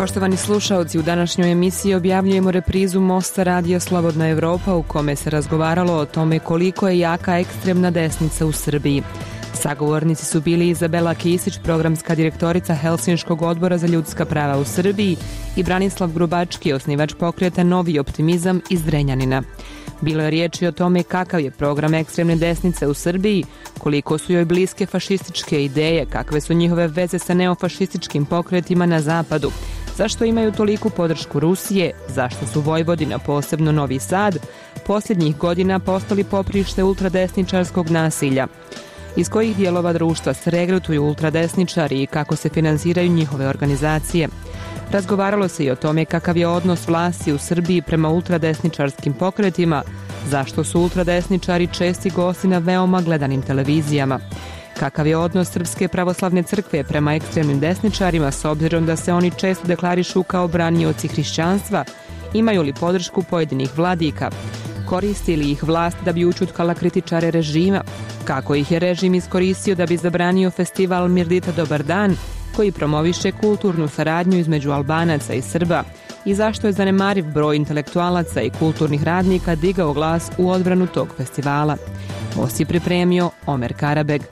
Poštovani slušaoci, u današnjoj emisiji objavljujemo reprizu Mosta radija Slobodna Evropa u kome se razgovaralo o tome koliko je jaka ekstremna desnica u Srbiji. Sagovornici su bili Izabela Kisić, programska direktorica Helsinškog odbora za ljudska prava u Srbiji, i Branislav Grubački, osnivač pokreta Novi optimizam iz Zrenjanina. Bilo je riječi o tome kakav je program ekstremne desnice u Srbiji, koliko su joj bliske fašističke ideje, kakve su njihove veze sa neofašističkim pokretima na zapadu, zašto imaju toliku podršku Rusije, zašto su Vojvodina, posebno Novi Sad, posljednjih godina postali poprište ultradesničarskog nasilja, iz kojih dijelova društva se regrutuju ultradesničari i kako se finansiraju njihove organizacije. Razgovaralo se i o tome kakav je odnos vlasti u Srbiji prema ultradesničarskim pokretima, zašto su ultradesničari česti gosti na veoma gledanim televizijama, kakav je odnos Srpske pravoslavne crkve prema ekstremnim desničarima s obzirom da se oni često deklarišu kao branioci hrišćanstva, imaju li podršku pojedinih vladika, koristi li ih vlast da bi ućutkala kritičare režima, kako ih je režim iskoristio da bi zabranio festival Mirdita Dobar dan, koji promoviše kulturnu saradnju između Albanaca i Srba, i zašto je zanemariv broj intelektualaca i kulturnih radnika digao glas u odbranu tog festivala. Most je pripremio Omer Karabeg.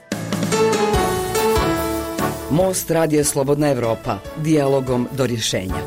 Most radija Slobodna Evropa, dijalogom do rješenja.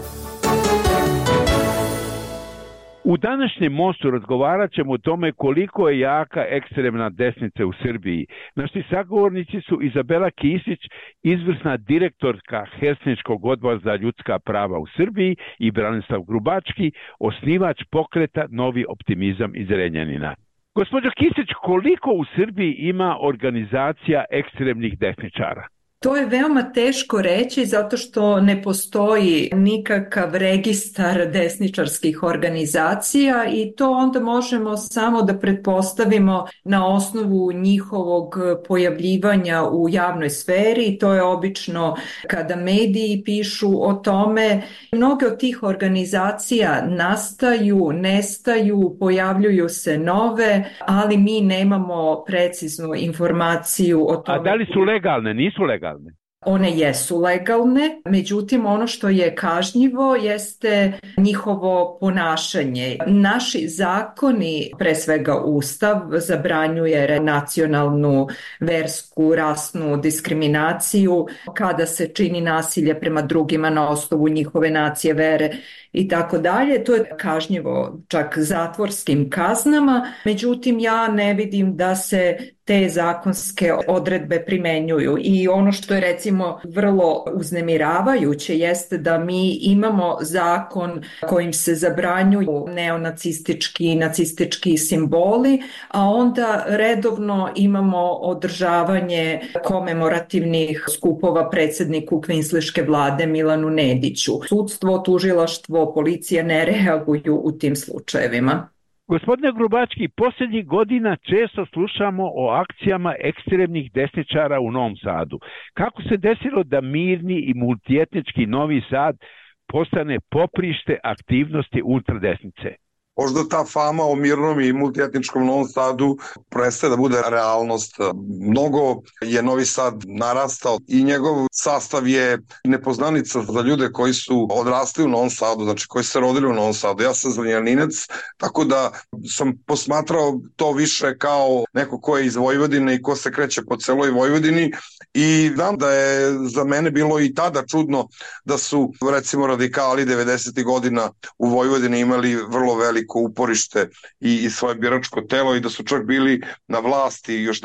U današnjem Mostu razgovarat ćemo o tome koliko je jaka ekstremna desnica u Srbiji. Naši sagovornici su Izabela Kisić, izvrsna direktorka Helsinškog odbora za ljudska prava u Srbiji, i Branislav Grubački, osnivač pokreta Novi optimizam iz Zrenjanina. Gospođo Kisić, koliko u Srbiji ima organizacija ekstremnih desničara? To je veoma teško reći zato što ne postoji nikakav registar desničarskih organizacija i to onda možemo samo da pretpostavimo na osnovu njihovog pojavljivanja u javnoj sferi, i to je obično kada mediji pišu o tome. Mnoge od tih organizacija nastaju, nestaju, pojavljuju se nove, ali mi nemamo preciznu informaciju o tome. A da li su legalne? Nisu legalne? One jesu legalne, međutim ono što je kažnjivo jeste njihovo ponašanje. Naši zakoni, pre svega Ustav, zabranjuje nacionalnu, versku, rasnu diskriminaciju kada se čini nasilje prema drugima na osnovu njihove nacije, vere i tako dalje. To je kažnjivo čak zatvorskim kaznama, međutim ja ne vidim da se te zakonske odredbe primenjuju. I ono što je recimo vrlo uznemiravajuće jeste da mi imamo zakon kojim se zabranjuju neonacistički i nacistički simboli, a onda redovno imamo održavanje komemorativnih skupova predsjedniku kvinsliške vlade Milanu Nediću. Sudstvo, tužilaštvo, policija ne reaguju u tim slučajevima. Gospodine Grubački, posljednjih godina često slušamo o akcijama ekstremnih desničara u Novom Sadu. Kako se desilo da mirni i multietnički Novi Sad postane poprište aktivnosti ultradesnice? Možda ta fama o mirnom i multietničkom Novom Sadu prestaje da bude realnost. Mnogo je Novi Sad narastao i njegov sastav je nepoznanica za ljude koji su odrasli u Novom Sadu, znači koji se rodili u Novom Sadu. Ja sam Zrenjaninac, tako da sam posmatrao to više kao neko ko je iz Vojvodine i ko se kreće po celoj Vojvodini, i znam da je za mene bilo i tada čudno da su recimo radikali 90. godina u Vojvodini imali vrlo veliko uporište i svoje biračko telo i da su čak bili na vlasti još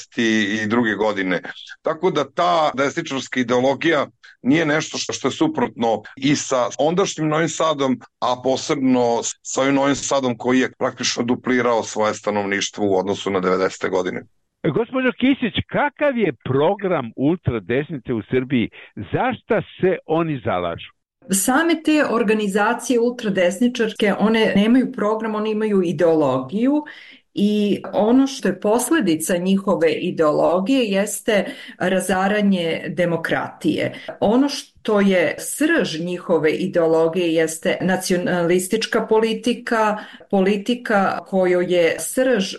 92. godine. Tako da ta desničarska ideologija nije nešto što je suprotno i sa ondašnjim Novim Sadom, a posebno sa ovim Novim Sadom koji je praktično duplirao svoje stanovništvo u odnosu na 90. godine. Gospođo Kisić, kakav je program ultradesnice u Srbiji? Zašto se oni zalažu? Same te organizacije ultradesničarske, one nemaju program, one imaju ideologiju, i ono što je posljedica njihove ideologije jeste razaranje demokratije. Ono što je srž njihove ideologije jeste nacionalistička politika, politika kojoj je srž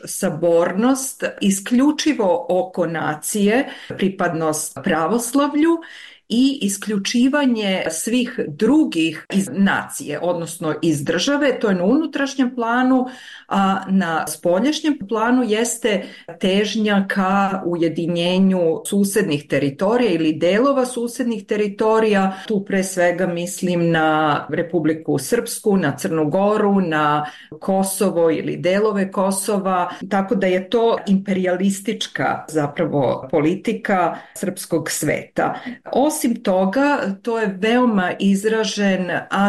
sabornost isključivo oko nacije, pripadnost pravoslavlju, i isključivanje svih drugih iz nacije, odnosno iz države, to je na unutrašnjem planu, a na spoljašnjem planu jeste težnja ka ujedinjenju susednih teritorija ili delova susednih teritorija. Tu pre svega mislim na Republiku Srpsku, na Crnu Goru, na Kosovo ili delove Kosova, tako da je to imperijalistička zapravo politika srpskog sveta. Osim toga, to je veoma izražen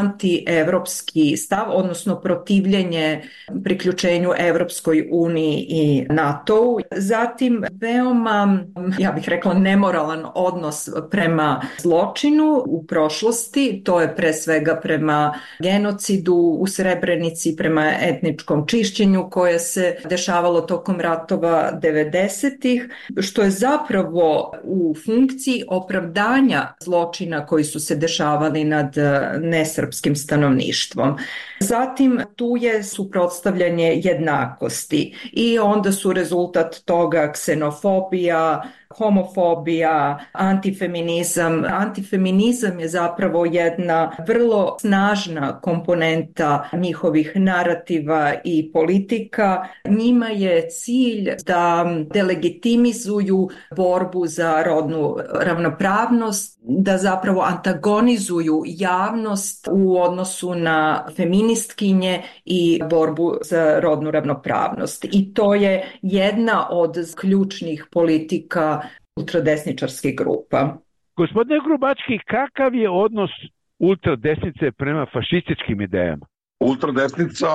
antievropski stav, odnosno protivljenje priključenju Evropskoj uniji i NATO-u. Zatim, veoma, ja bih rekla, nemoralan odnos prema zločinu u prošlosti, to je pre svega prema genocidu u Srebrenici, prema etničkom čišćenju koje se dešavalo tokom ratova 90-ih, što je zapravo u funkciji opravdanja zločina koji su se dešavali nad nesrpskim stanovništvom. Zatim tu je suprotstavljanje jednakosti i onda su rezultat toga ksenofobija, homofobija, antifeminizam. Antifeminizam je zapravo jedna vrlo snažna komponenta njihovih narativa i politika. Njima je cilj da delegitimizuju borbu za rodnu ravnopravnost, da zapravo antagonizuju javnost u odnosu na feministkinje i borbu za rodnu ravnopravnost. I to je jedna od ključnih politika ultradesničarskih grupa. Gospodine Grubački, kakav je odnos ultradesnice prema fašističkim idejama? Ultradesnica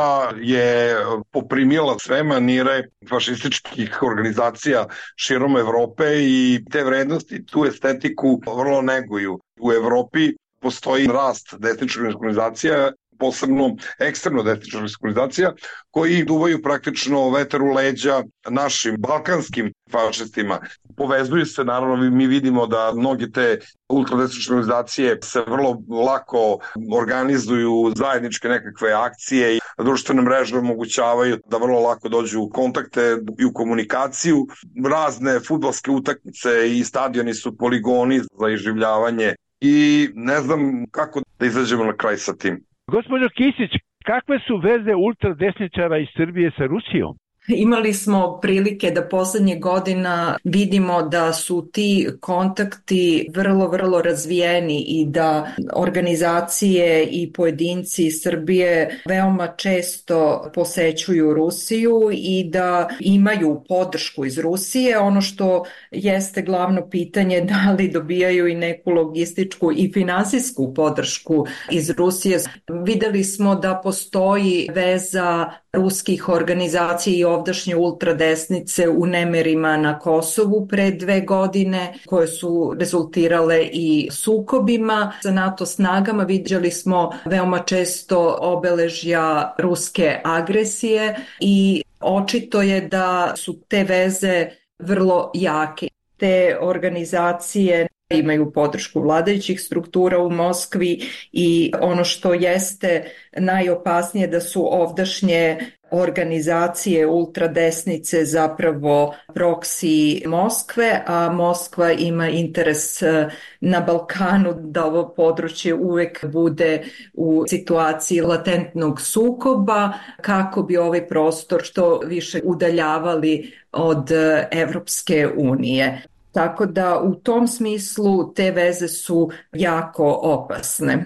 je poprimila sve manire fašističkih organizacija širom Evrope i te vrednosti, tu estetiku vrlo neguju. U Evropi postoji rast desničkih organizacija, posebno ekstremno desničkih organizacija, koji duvaju praktično vetar u leđa našim balkanskim fašistima. Povezuju se, naravno, mi vidimo da mnogi te ultradesničke organizacije se vrlo lako organizuju zajedničke nekakve akcije i društvene mreže omogućavaju da vrlo lako dođu u kontakte i u komunikaciju. Razne fudbalske utakmice i stadioni su poligoni za iživljavanje i ne znam kako da izađemo na kraj sa tim. Gospođo Kisić, kakve su veze ultradesničara iz Srbije sa Rusijom? Imali smo prilike da poslednjih godina vidimo da su ti kontakti vrlo razvijeni i da organizacije i pojedinci iz Srbije veoma često posećuju Rusiju i da imaju podršku iz Rusije. Ono što jeste glavno pitanje, da li dobijaju i neku logističku i finansijsku podršku iz Rusije. Videli smo da postoji veza ruskih organizacija i ovdašnje ultradesnice u nemerima na Kosovu pre 2 godine, koje su rezultirale i sukobima sa NATO snagama. Viđali smo veoma često obeležja ruske agresije i očito je da su te veze vrlo jake. Te organizacije imaju podršku vladajućih struktura u Moskvi i ono što jeste najopasnije da su ovdašnje organizacije ultradesnice zapravo proksi Moskve, a Moskva ima interes na Balkanu da ovo područje uvek bude u situaciji latentnog sukoba kako bi ovaj prostor što više udaljavali od Evropske unije. Tako da u tom smislu te veze su jako opasne.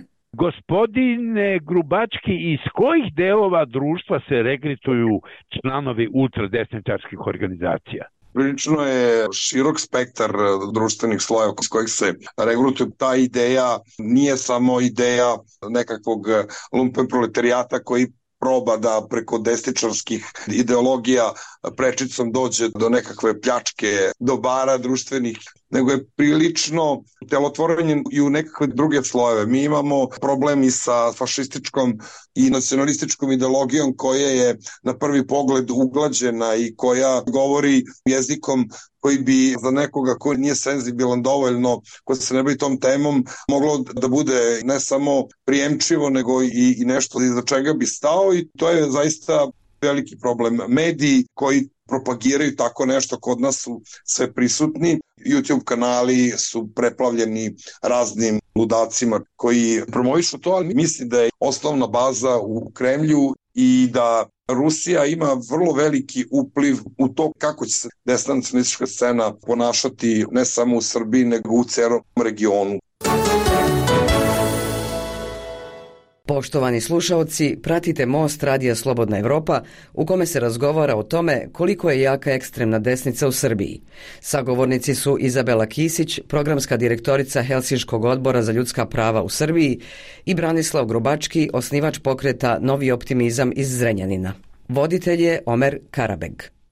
Gospodine Grubački, iz kojih delova društva se regrutuju članovi ultradesničarskih organizacija? Prilično je širok spektar društvenih slojeva s kojih se regrutuju. Ta ideja nije samo ideja nekakvog lumpen proletarijata koji proba da preko desničarskih ideologija prečicom dođe do nekakve pljačke dobara društvenih, nego je prilično delotvorenje i u nekakve druge slojeve. Mi imamo problem i sa fašističkom i nacionalističkom ideologijom koja je na prvi pogled uglađena i koja govori jezikom koji bi za nekoga ko nije senzibilan dovoljno, ko se ne bavi tom temom, moglo da bude ne samo prijemčivo, nego i nešto iza čega bi stao i to je zaista veliki problem. Mediji koji propagiraju tako nešto, kod nas su sve prisutni. YouTube kanali su preplavljeni raznim ludacima koji promovišu to, ali mislim da je osnovna baza u Kremlju i da Rusija ima vrlo veliki upliv u to kako će se desna nacionalistička scena ponašati ne samo u Srbiji, nego u celom regionu. Poštovani slušaoci, pratite Most Radija Slobodna Evropa u kome se razgovara o tome koliko je jaka ekstremna desnica u Srbiji. Sagovornici su Izabela Kisić, programska direktorica Helsinškog odbora za ljudska prava u Srbiji, i Branislav Grubački, osnivač pokreta Novi optimizam iz Zrenjanina. Voditelj je Omer Karabeg.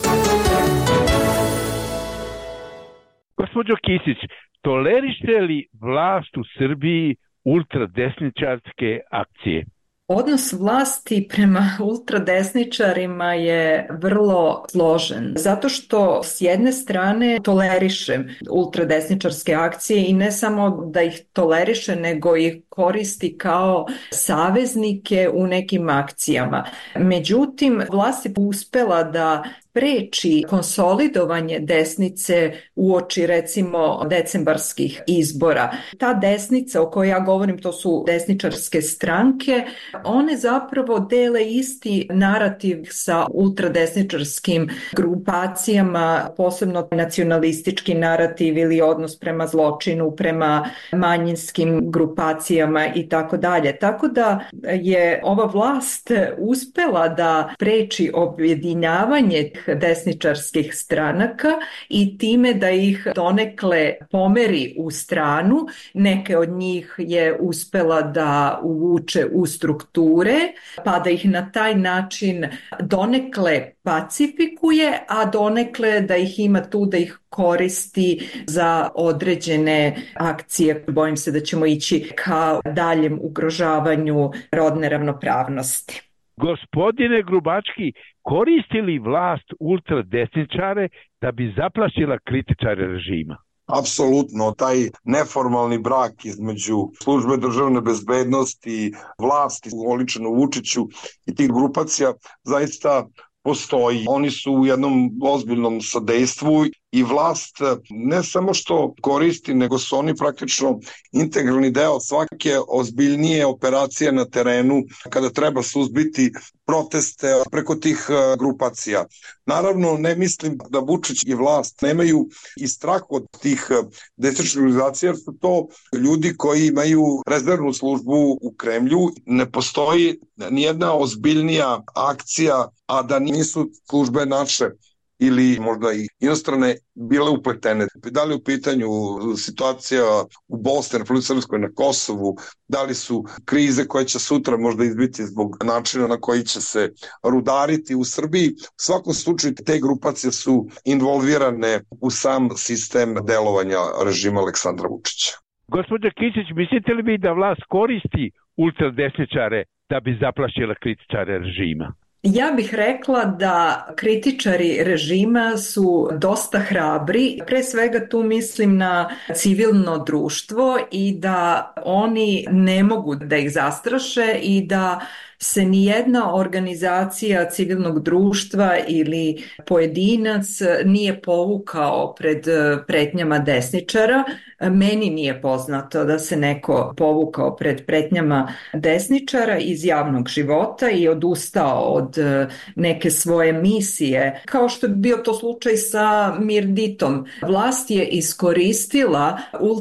Gospođo Kisić, tolerište li vlast u Srbiji ultradesničarske akcije? Odnos vlasti prema ultradesničarima je vrlo složen, zato što s jedne strane toleriše ultradesničarske akcije i ne samo da ih toleriše, nego ih koristi kao saveznike u nekim akcijama. Međutim, vlast je uspela da spreči konsolidovanje desnice uoči recimo decembarskih izbora. Ta desnica o kojoj ja govorim, to su desničarske stranke, one zapravo dele isti narativ sa ultradesničarskim grupacijama, posebno nacionalistički narativ ili odnos prema zločinu, prema manjinskim grupacijama i tako dalje. Tako da je ova vlast uspela da preči objedinjavanje desničarskih stranaka i time da ih donekle pomeri u stranu. Neke od njih je uspela da uvuče u strukture, pa da ih na taj način donekle pacifikuje, a donekle da ih ima tu da ih koristi za određene akcije. Bojim se da ćemo ići ka daljem ugrožavanju rodne ravnopravnosti. Gospodine Grubački, koristi li vlast ultradesničare da bi zaplašila kritičare režima? Apsolutno, taj neformalni brak između službe državne bezbednosti, vlasti oličeno Vučiću i tih grupacija zaista postoji. Oni su u jednom ozbiljnom sadejstvu i vlast ne samo što koristi, nego su oni praktično integralni deo svake ozbiljnije operacije na terenu kada treba suzbiti proteste preko tih grupacija. Naravno, ne mislim da Vučić i vlast nemaju i strah od tih desničarskih organizacija, jer su to ljudi koji imaju rezervnu službu u Kremlju. Ne postoji nijedna ozbiljnija akcija, a da nisu službe naše ili možda i inostrane bile upletene. Da li u pitanju situacija u Bosni, Republici Srpskoj, na Kosovu, da li su krize koje će sutra možda izbiti zbog načina na koji će se rudariti u Srbiji. U svakom slučaju te grupacije su involvirane u sam sistem delovanja režima Aleksandra Vučića. Gospođa Kisić, mislite li vi da vlast koristi ultradesničare da bi zaplašila kritičare režima? Ja bih rekla da kritičari režima su dosta hrabri. Pre svega tu mislim na civilno društvo i da oni ne mogu da ih zastraše i da se nijedna organizacija civilnog društva ili pojedinac nije povukao pred pretnjama desničara. Meni nije poznato da se neko povukao pred pretnjama desničara iz javnog života i odustao od neke svoje misije, kao što je bio to slučaj sa Mirditom. Vlast je iskoristila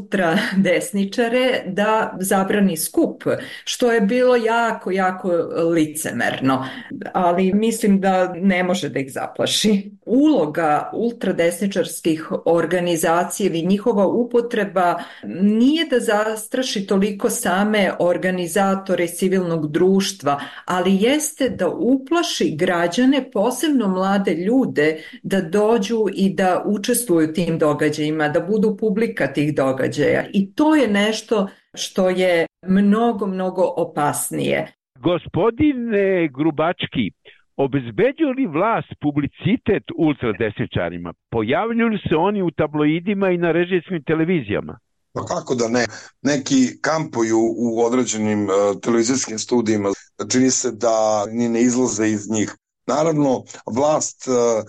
ultradesničare da zabrani skup, što je bilo jako licemerno, ali mislim da ne može da ih zaplaši. Uloga ultradesničarskih organizacija ili njihova upotreba nije da zastraši toliko same organizatore civilnog društva, ali jeste da uplaši građane, posebno mlade ljude, da dođu i da učestvuju u tim događajima, da budu publika tih događaja. I to je nešto što je mnogo opasnije. Gospodine Grubački, obezbeđuje li vlast publicitet ultradesničarima? Pojavljuju li se oni u tabloidima i na režijskim televizijama? Pa kako da ne? Neki kampuju u određenim televizijskim studijima. Čini se da ni ne izlaze iz njih. Naravno, vlast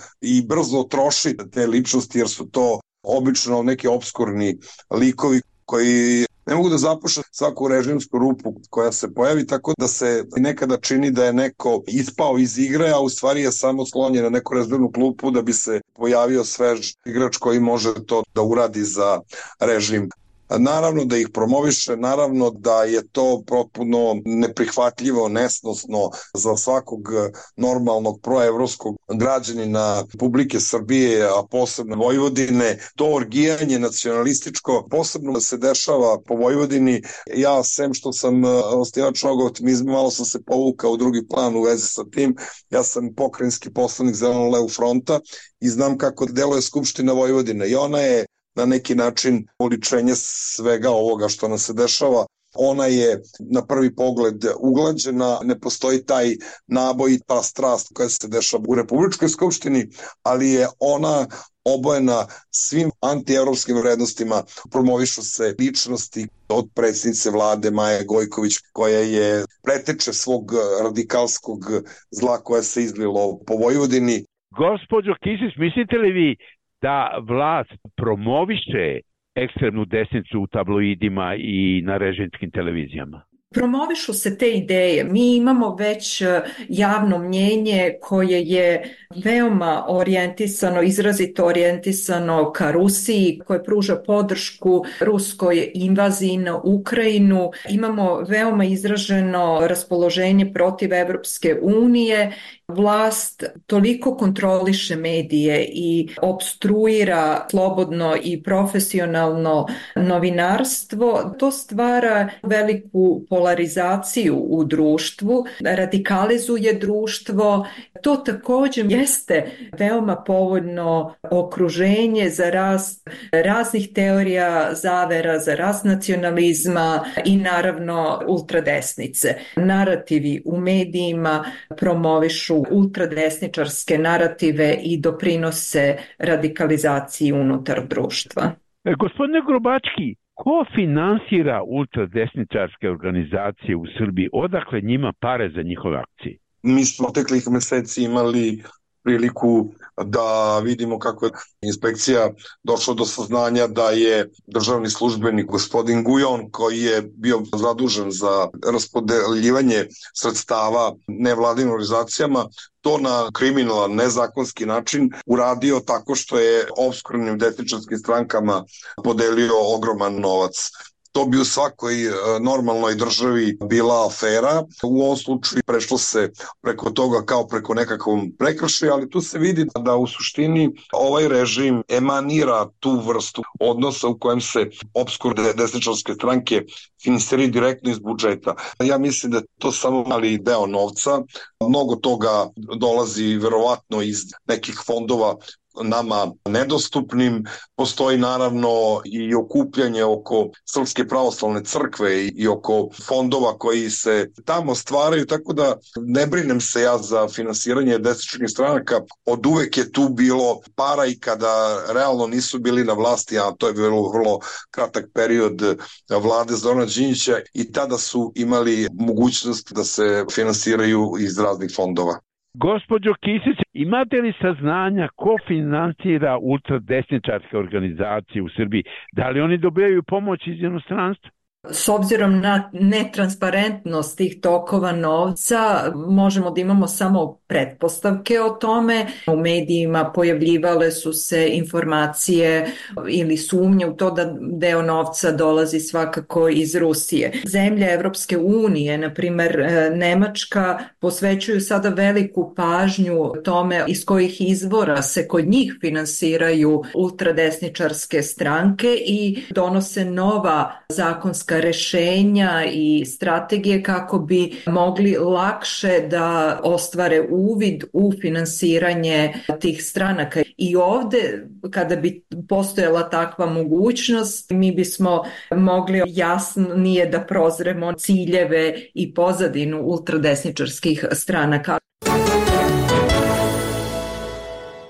i brzo troši te ličnosti jer su to obično neki obskurni likovi koji ne mogu da zapuše svaku režimsku rupu koja se pojavi, tako da se nekada čini da je neko ispao iz igre, a u stvari je samo slonjen na neku rezervnu klupu da bi se pojavio svež igrač koji može to da uradi za režim. Naravno da ih promoviše, naravno da je to potpuno neprihvatljivo, nesnosno za svakog normalnog proevropskog građanina Republike Srbije, a posebno Vojvodine. To orgijanje nacionalističko posebno se dešava po Vojvodini. Ja, sem što sam osnivač novog optimizma, malo sam se povukao u drugi plan u vezi sa tim. Ja sam pokrajinski poslanik Zeleno-levog fronta i znam kako deluje Skupština Vojvodine i ona je na neki način oličenje svega ovoga što nam se dešava. Ona je na prvi pogled uglađena, ne postoji taj naboj i ta strast koja se dešava u Republičkoj skupštini, ali je ona obojena svim antievropskim vrednostima. Promovišu se ličnosti od predsjednice vlade Maje Gojković, koja je preteče svog radikalskog zla koje se izlilo po Vojvodini. Gospođo Kisić, mislite li vi da vlast promoviše ekstremnu desnicu u tabloidima i na režimskim televizijama? Promovišu se te ideje. Mi imamo već javno mnjenje koje je veoma orijentisano, izrazito orijentisano ka Rusiji, koje pruža podršku ruskoj invaziji na Ukrajinu. Imamo veoma izraženo raspoloženje protiv Evropske unije. Vlast toliko kontroliše medije i opstruira slobodno i profesionalno novinarstvo. To stvara veliku polarizaciju u društvu, radikalizuje društvo. To također jeste veoma povoljno okruženje za rast raznih teorija zavera, za rast nacionalizma i naravno ultradesnice. Narativi u medijima promovišu ultradesničarske narative i doprinose radikalizaciji unutar društva. Gospodine Grobački, ko finansira ultradesničarske organizacije u Srbiji? Odakle njima pare za njihove akcije? Mi smo teklih meseci imali priliku da vidimo kako je inspekcija došla do saznanja da je državni službenik gospodin Gujon, koji je bio zadužen za raspodeljivanje sredstava nevladinim organizacijama, to na kriminalan, nezakonski način uradio tako što je opskurnim desničarskim strankama podelio ogroman novac. To bi u svakoj normalnoj državi bila afera. U ovom slučaju prešlo se preko toga kao preko nekakvom prekršaju, ali tu se vidi da u suštini ovaj režim emanira tu vrstu odnosa u kojem se opskurne desničarske stranke finansiraju direktno iz budžeta. Ja mislim da je to samo mali deo novca. Mnogo toga dolazi verovatno iz nekih fondova nama nedostupnim. Postoji naravno i okupljanje oko Srpske pravoslavne crkve i oko fondova koji se tamo stvaraju, tako da ne brinem se ja za finansiranje desničarskih stranaka. Od uvek je tu bilo para i kada realno nisu bili na vlasti, a to je bilo vrlo kratak period vlade Zorana Đinđića, i tada su imali mogućnost da se finansiraju iz raznih fondova. Gospođo Kisić, imate li saznanja ko finansira ultradesničarske organizacije u Srbiji? Da li oni dobijaju pomoć iz inostranstva? S obzirom na netransparentnost tih tokova novca, možemo da imamo samo pretpostavke o tome. U medijima pojavljivale su se informacije ili sumnje u to da deo novca dolazi svakako iz Rusije. Zemlje Evropske unije, na primer Nemačka, posvećuju sada veliku pažnju tome iz kojih izvora se kod njih finansiraju ultradesničarske stranke i donose nova zakonska rešenja i strategije kako bi mogli lakše da ostvare uvid u finansiranje tih stranaka. I ovde, kada bi postojala takva mogućnost, mi bismo mogli jasnije da prozremo ciljeve i pozadinu ultradesničarskih stranaka.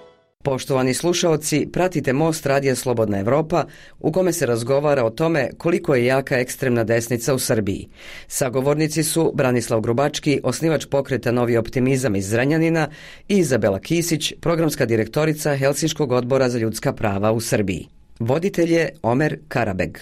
Poštovani slušaoci, pratite Most Radija Slobodna Evropa u kome se razgovara o tome koliko je jaka ekstremna desnica u Srbiji. Sagovornici su Branislav Grubački, osnivač pokreta Novi optimizam iz Zrenjanina, i Izabela Kisić, programska direktorica Helsinškog odbora za ljudska prava u Srbiji. Voditelj je Omer Karabeg.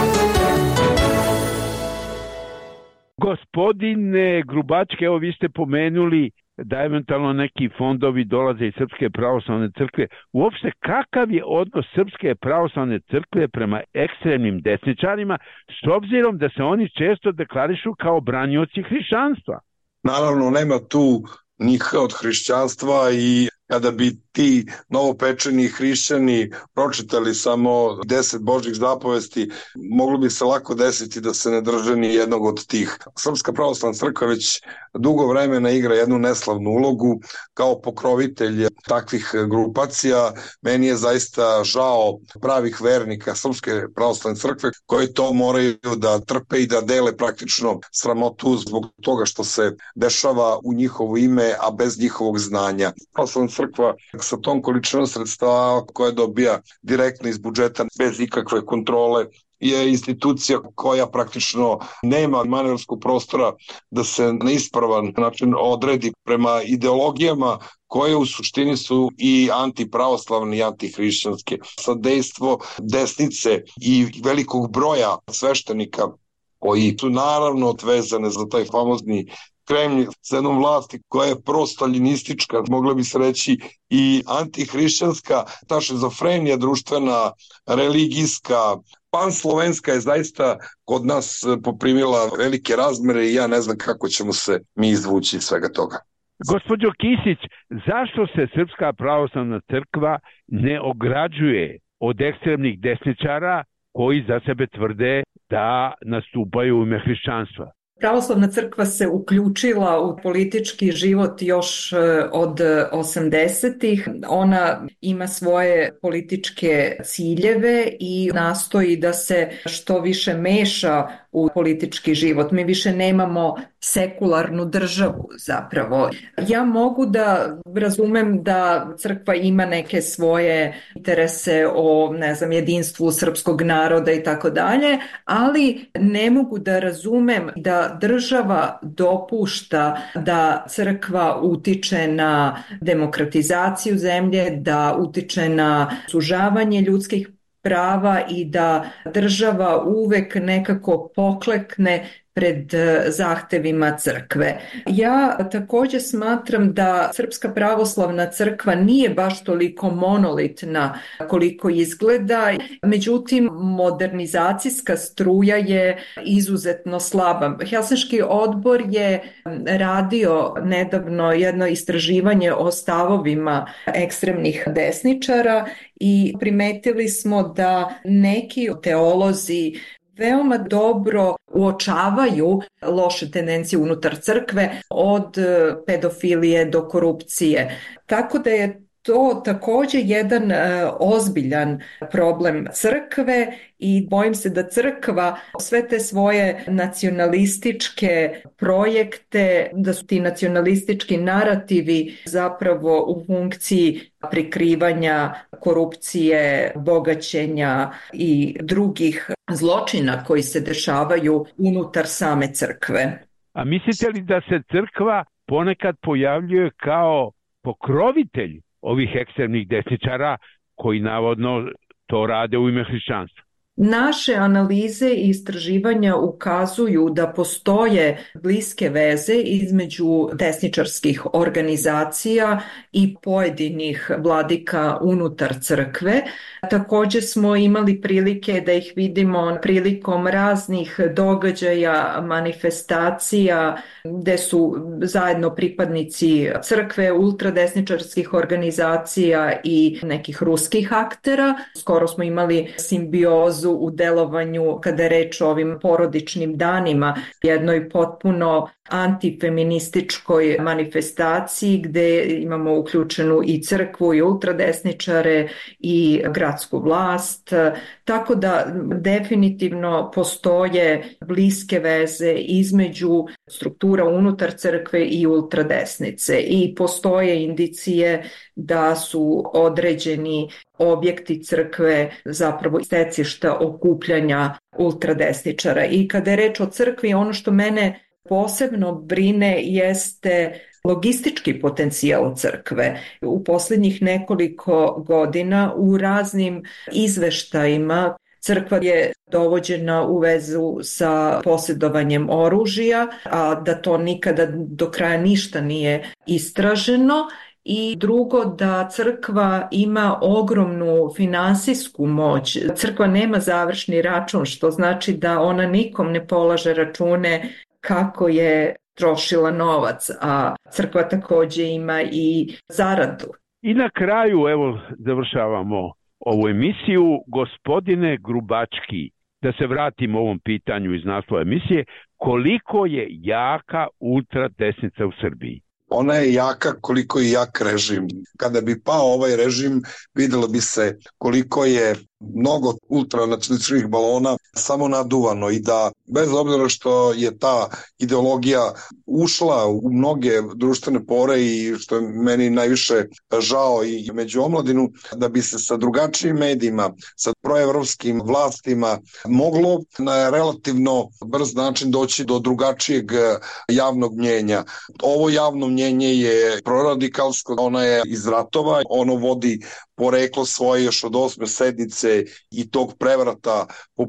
Gospodine Grubački, evo vi ste pomenuli da eventualno neki fondovi dolaze iz Srpske pravoslavne crkve. Uopšte, kakav je odnos Srpske pravoslavne crkve prema ekstremnim desničarima, s obzirom da se oni često deklarišu kao branioci hrišćanstva? Naravno, nema tu njih od hrišćanstva i kada bi ti novopečeni hrišćani pročitali samo 10 Božjih zapovesti, moglo bi se lako desiti da se ne drže ni jednog od tih. Srpska pravoslavna crkva već dugo vremena igra jednu neslavnu ulogu kao pokrovitelj takvih grupacija. Meni je zaista žao pravih vernika Srpske pravoslavne crkve koji to moraju da trpe i da dele praktično sramotu zbog toga što se dešava u njihovo ime, a bez njihovog znanja. Pravoslavna crkva sa tom količinom sredstava koje dobija direktno iz budžeta bez ikakve kontrole je institucija koja praktično nema manevarskog prostora da se na ispravan način odredi prema ideologijama koje u suštini su i antipravoslavne i antihrišćanske. Sadejstvo desnice i velikog broja sveštenika koji su naravno odvezane za taj famozni Kremlj, s jednom vlasti koja je prostaljinistička, mogla bi se reći i antihrišćanska, ta šizofrenija društvena, religijska, panslovenska je zaista kod nas poprimila velike razmere i ja ne znam kako ćemo se mi izvući iz svega toga. Gospođo Kisić, zašto se Srpska pravoslavna crkva ne ograđuje od ekstremnih desničara koji za sebe tvrde da nastupaju u ime hrišćanstva? Pravoslavna crkva se uključila u politički život još od 80-ih. Ona ima svoje političke ciljeve i nastoji da se što više meša u politički život. Mi više nemamo sekularnu državu zapravo. Ja mogu da razumem da crkva ima neke svoje interese o, jedinstvu srpskog naroda i tako dalje, ali ne mogu da razumem da država dopušta da crkva utiče na demokratizaciju zemlje, da utiče na sužavanje ljudskih prava i da država uvek nekako poklekne pred zahtevima crkve. Ja također smatram da Srpska pravoslavna crkva nije baš toliko monolitna koliko izgleda, međutim modernizacijska struja je izuzetno slaba. Helsinški odbor je radio nedavno jedno istraživanje o stavovima ekstremnih desničara i primetili smo da neki teolozi veoma dobro uočavaju loše tendencije unutar crkve, od pedofilije do korupcije. Tako da je to također jedan ozbiljan problem crkve i bojim se da crkva sve te svoje nacionalističke projekte, da su ti nacionalistički narativi zapravo u funkciji prikrivanja korupcije, bogaćenja i drugih zločina koji se dešavaju unutar same crkve. A mislite li da se crkva ponekad pojavljuje kao pokrovitelj ovih ekstremnih desničara koji navodno to rade u ime hrišćanstva? Naše analize i istraživanja ukazuju da postoje bliske veze između desničarskih organizacija i pojedinih vladika unutar crkve. Također smo imali prilike da ih vidimo prilikom raznih događaja, manifestacija gde su zajedno pripadnici crkve, ultradesničarskih organizacija i nekih ruskih aktera. Skoro smo imali simbiozu u delovanju kada je reč o ovim porodičnim danima, jednoj potpuno antifeminističkoj manifestaciji gde imamo uključenu i crkvu i ultradesničare i gradsku vlast, tako da definitivno postoje bliske veze između struktura unutar crkve i ultradesnice i postoje indicije da su određeni objekti crkve zapravo stecišta okupljanja ultradesničara. I kada je reč o crkvi, ono što mene posebno brine jeste logistički potencijal crkve. U posljednjih nekoliko godina u raznim izveštajima crkva je dovođena u vezu sa posjedovanjem oružja, a da to nikada do kraja ništa nije istraženo. I drugo, da crkva ima ogromnu finansijsku moć. Crkva nema završni račun, što znači da ona nikom ne polaže račune kako je trošila novac, a crkva takođe ima i zaradu. I na kraju, evo, završavamo ovu emisiju. Gospodine Grubački, da se vratimo ovom pitanju iz naslova emisije, koliko je jaka ultradesnica u Srbiji? Ona je jaka koliko je jak režim. Kada bi pao ovaj režim, videlo bi se koliko je mnogo ultranacionalističkih balona samo naduvano i da bez obzira što je ta ideologija ušla u mnoge društvene pore i što je meni najviše žao i među omladinu, da bi se sa drugačijim medijima, sa proevropskim vlastima moglo na relativno brz način doći do drugačijeg javnog mnjenja. Ovo javno mnjenje je proradikalsko, ona je iz ratova, ono vodi poreklo svoje još od 8. sednice i tog prevrata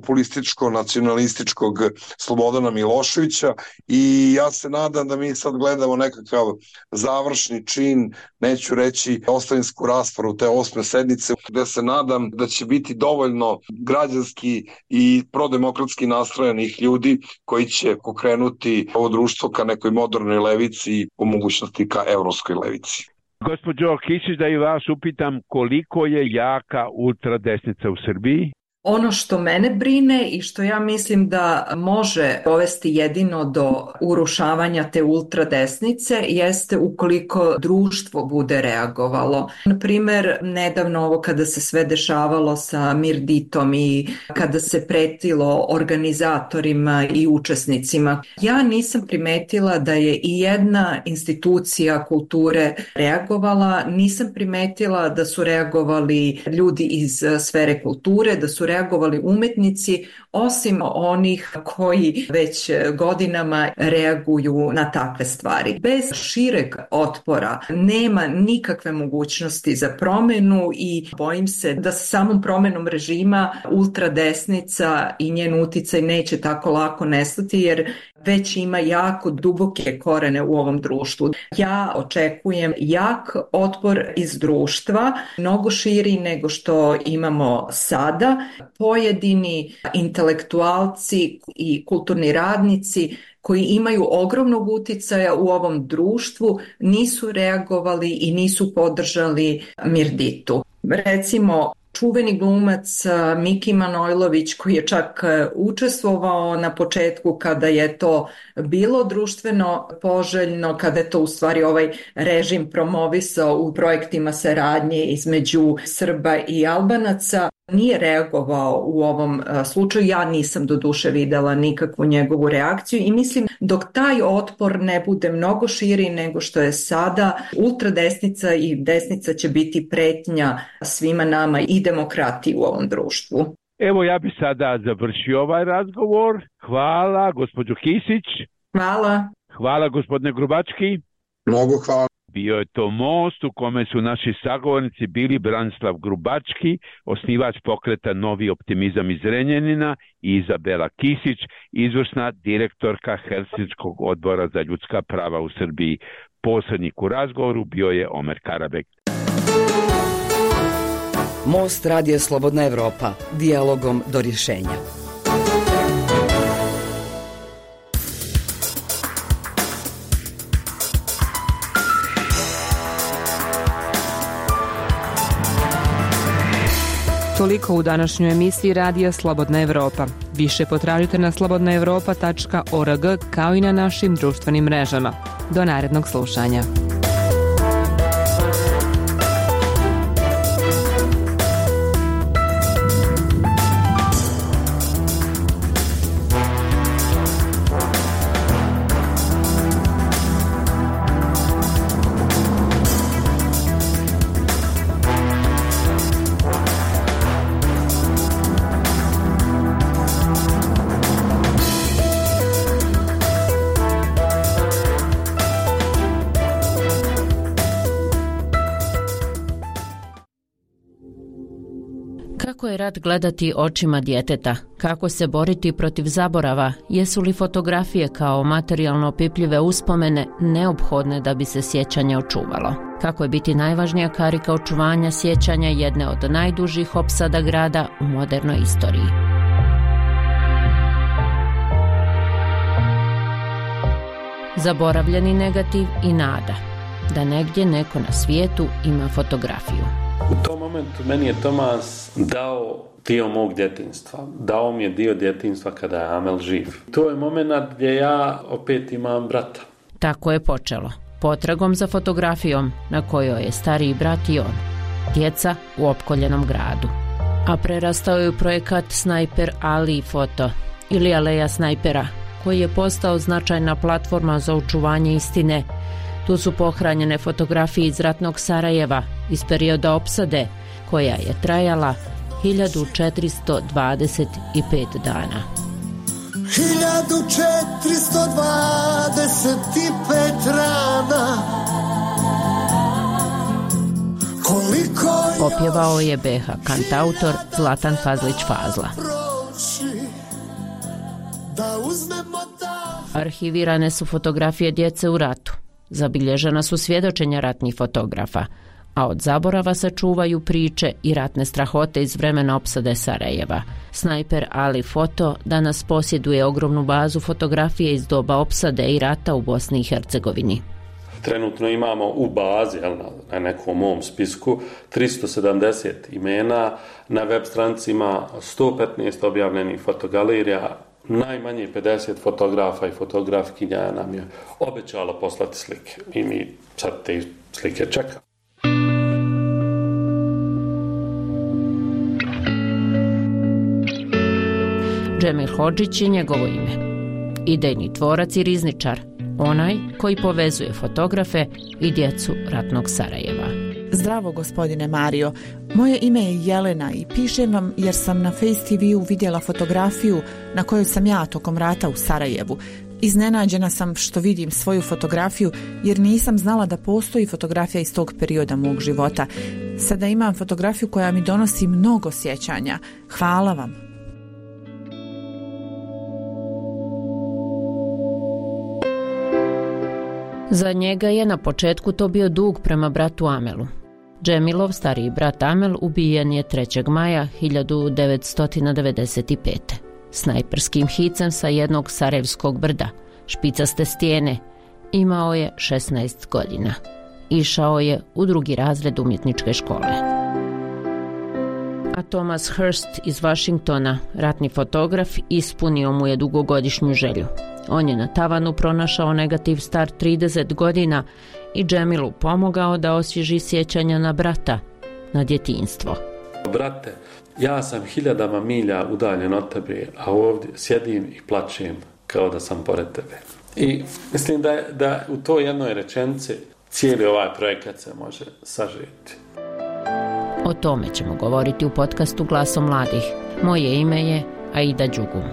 populističko-nacionalističkog Slobodana Miloševića i ja se nadam da mi sad gledamo nekakav završni čin, neću reći ostavinsku raspravu te 8. sednice, gde se nadam da će biti dovoljno građanski i prodemokratski nastrojenih ljudi koji će pokrenuti ovo društvo ka nekoj modernoj levici i po mogućnosti ka evropskoj levici. Gospođo Kisić, da i vas upitam koliko je jaka ultradesnica u Srbiji? Ono što mene brine i što ja mislim da može dovesti jedino do urušavanja te ultradesnice jeste ukoliko društvo bude reagovalo. Na primer, nedavno ovo kada se sve dešavalo sa Mirditom i kada se pretilo organizatorima i učesnicima, ja nisam primetila da je i jedna institucija kulture reagovala, nisam primetila da su reagovali ljudi iz sfere kulture, da su reagovali umetnici, osim onih koji već godinama reaguju na takve stvari. Bez šireg otpora nema nikakve mogućnosti za promenu i bojim se da sa samom promenom režima ultradesnica i njen uticaj neće tako lako nestati jer već ima jako duboke korene u ovom društvu. Ja očekujem jak otpor iz društva, mnogo širi nego što imamo sada. Pojedini intelektualci i kulturni radnici koji imaju ogromnog uticaja u ovom društvu nisu reagovali i nisu podržali Mirditu. Recimo, čuveni glumac Miki Manojlović koji je čak učestvovao na početku kada je to bilo društveno poželjno, kada je to u stvari ovaj režim promovisao u projektima saradnje između Srba i Albanaca, nije reagovao u ovom slučaju. Ja nisam do duše videla nikakvu njegovu reakciju i mislim dok taj otpor ne bude mnogo širi nego što je sada, ultradesnica i desnica će biti pretnja svima nama i demokratiji u ovom društvu. Evo ja bi sada završio ovaj razgovor. Hvala gospođo Kisić. Hvala. Hvala gospodine Grubački. Mnogo hvala. Bio je to most u kome su naši sagovornici bili Branislav Grubački, osnivač pokreta Novi optimizam iz Zrenjanina, i Izabela Kisić, izvršna direktorka Helsinškog odbora za ljudska prava u Srbiji. Posrednik u razgovoru bio je Omer Karabek. Most Radija Slobodna Evropa. Dijalogom do rješenja. Toliko u današnjoj emisiji Radija Slobodna Evropa. Više potražite na slobodnaevropa.org kao i na našim društvenim mrežama. Do narednog slušanja. Kako je rat gledati očima djeteta? Kako se boriti protiv zaborava? Jesu li fotografije kao materijalno opipljive uspomene neophodne da bi se sjećanje očuvalo? Kako je biti najvažnija karika očuvanja sjećanja jedne od najdužih opsada grada u modernoj istoriji? Zaboravljeni negativ i nada da negdje neko na svijetu ima fotografiju. U tom momentu meni je Tomas dao dio mog djetinjstva. Dao mi je dio djetinjstva kada je Amel živ. To je moment gdje ja opet imam brata. Tako je počelo. Potragom za fotografijom na kojoj je stariji brat i on. Djeca u opkoljenom gradu. A prerastao je u projekat Snajper Ali Foto ili Aleja snajpera, koji je postao značajna platforma za očuvanje istine. Tu su pohranjene fotografije iz ratnog Sarajeva iz perioda opsade, koja je trajala 1425 dana. 1425 rana. Opjevao je BH kantautor Zlatan Fazlić Fazla. Arhivirane su fotografije djece u ratu. Zabilježena su svjedočenja ratnih fotografa, a od zaborava se čuvaju priče i ratne strahote iz vremena opsade Sarajeva. Snajper Ali Foto danas posjeduje ogromnu bazu fotografije iz doba opsade i rata u Bosni i Hercegovini. Trenutno imamo u bazi, na nekom mom spisku, 370 imena, na web stranicima 115 objavljenih fotogalerija, najmanje 50 fotografa i fotografkinja nam je obećalo poslati slike i mi sad te slike čekamo. Džemil Hodžić je njegovo ime. Idejni tvorac i rizničar, onaj koji povezuje fotografe i djecu ratnog Sarajeva. Zdravo, gospodine Mario. Moje ime je Jelena i pišem vam jer sam na Face TV-u vidjela fotografiju na kojoj sam ja tokom rata u Sarajevu. Iznenađena sam što vidim svoju fotografiju jer nisam znala da postoji fotografija iz tog perioda mog života. Sada imam fotografiju koja mi donosi mnogo sjećanja. Hvala vam. Za njega je na početku to bio dug prema bratu Amelu. Džemilov stariji brat Amel ubijen je 3. maja 1995. Snajperskim hicem sa jednog sarajevskog brda, špicaste stijene. Imao je 16 godina. Išao je u 2. razred umjetničke škole. A Thomas Hurst iz Washingtona, ratni fotograf, ispunio mu je dugogodišnju želju. On je na tavanu pronašao negativ star 30 godina i Džemilu pomogao da osvježi sjećanja na brata, na djetinjstvo. Brate, ja sam 1000 milja udaljen od tebe, a ovdje sjedim i plačem kao da sam pored tebe. I mislim da u toj jednoj rečenici cijeli ovaj projekat se može sažeti. O tome ćemo govoriti u podcastu Glasom mladih. Moje ime je Aida Đugum.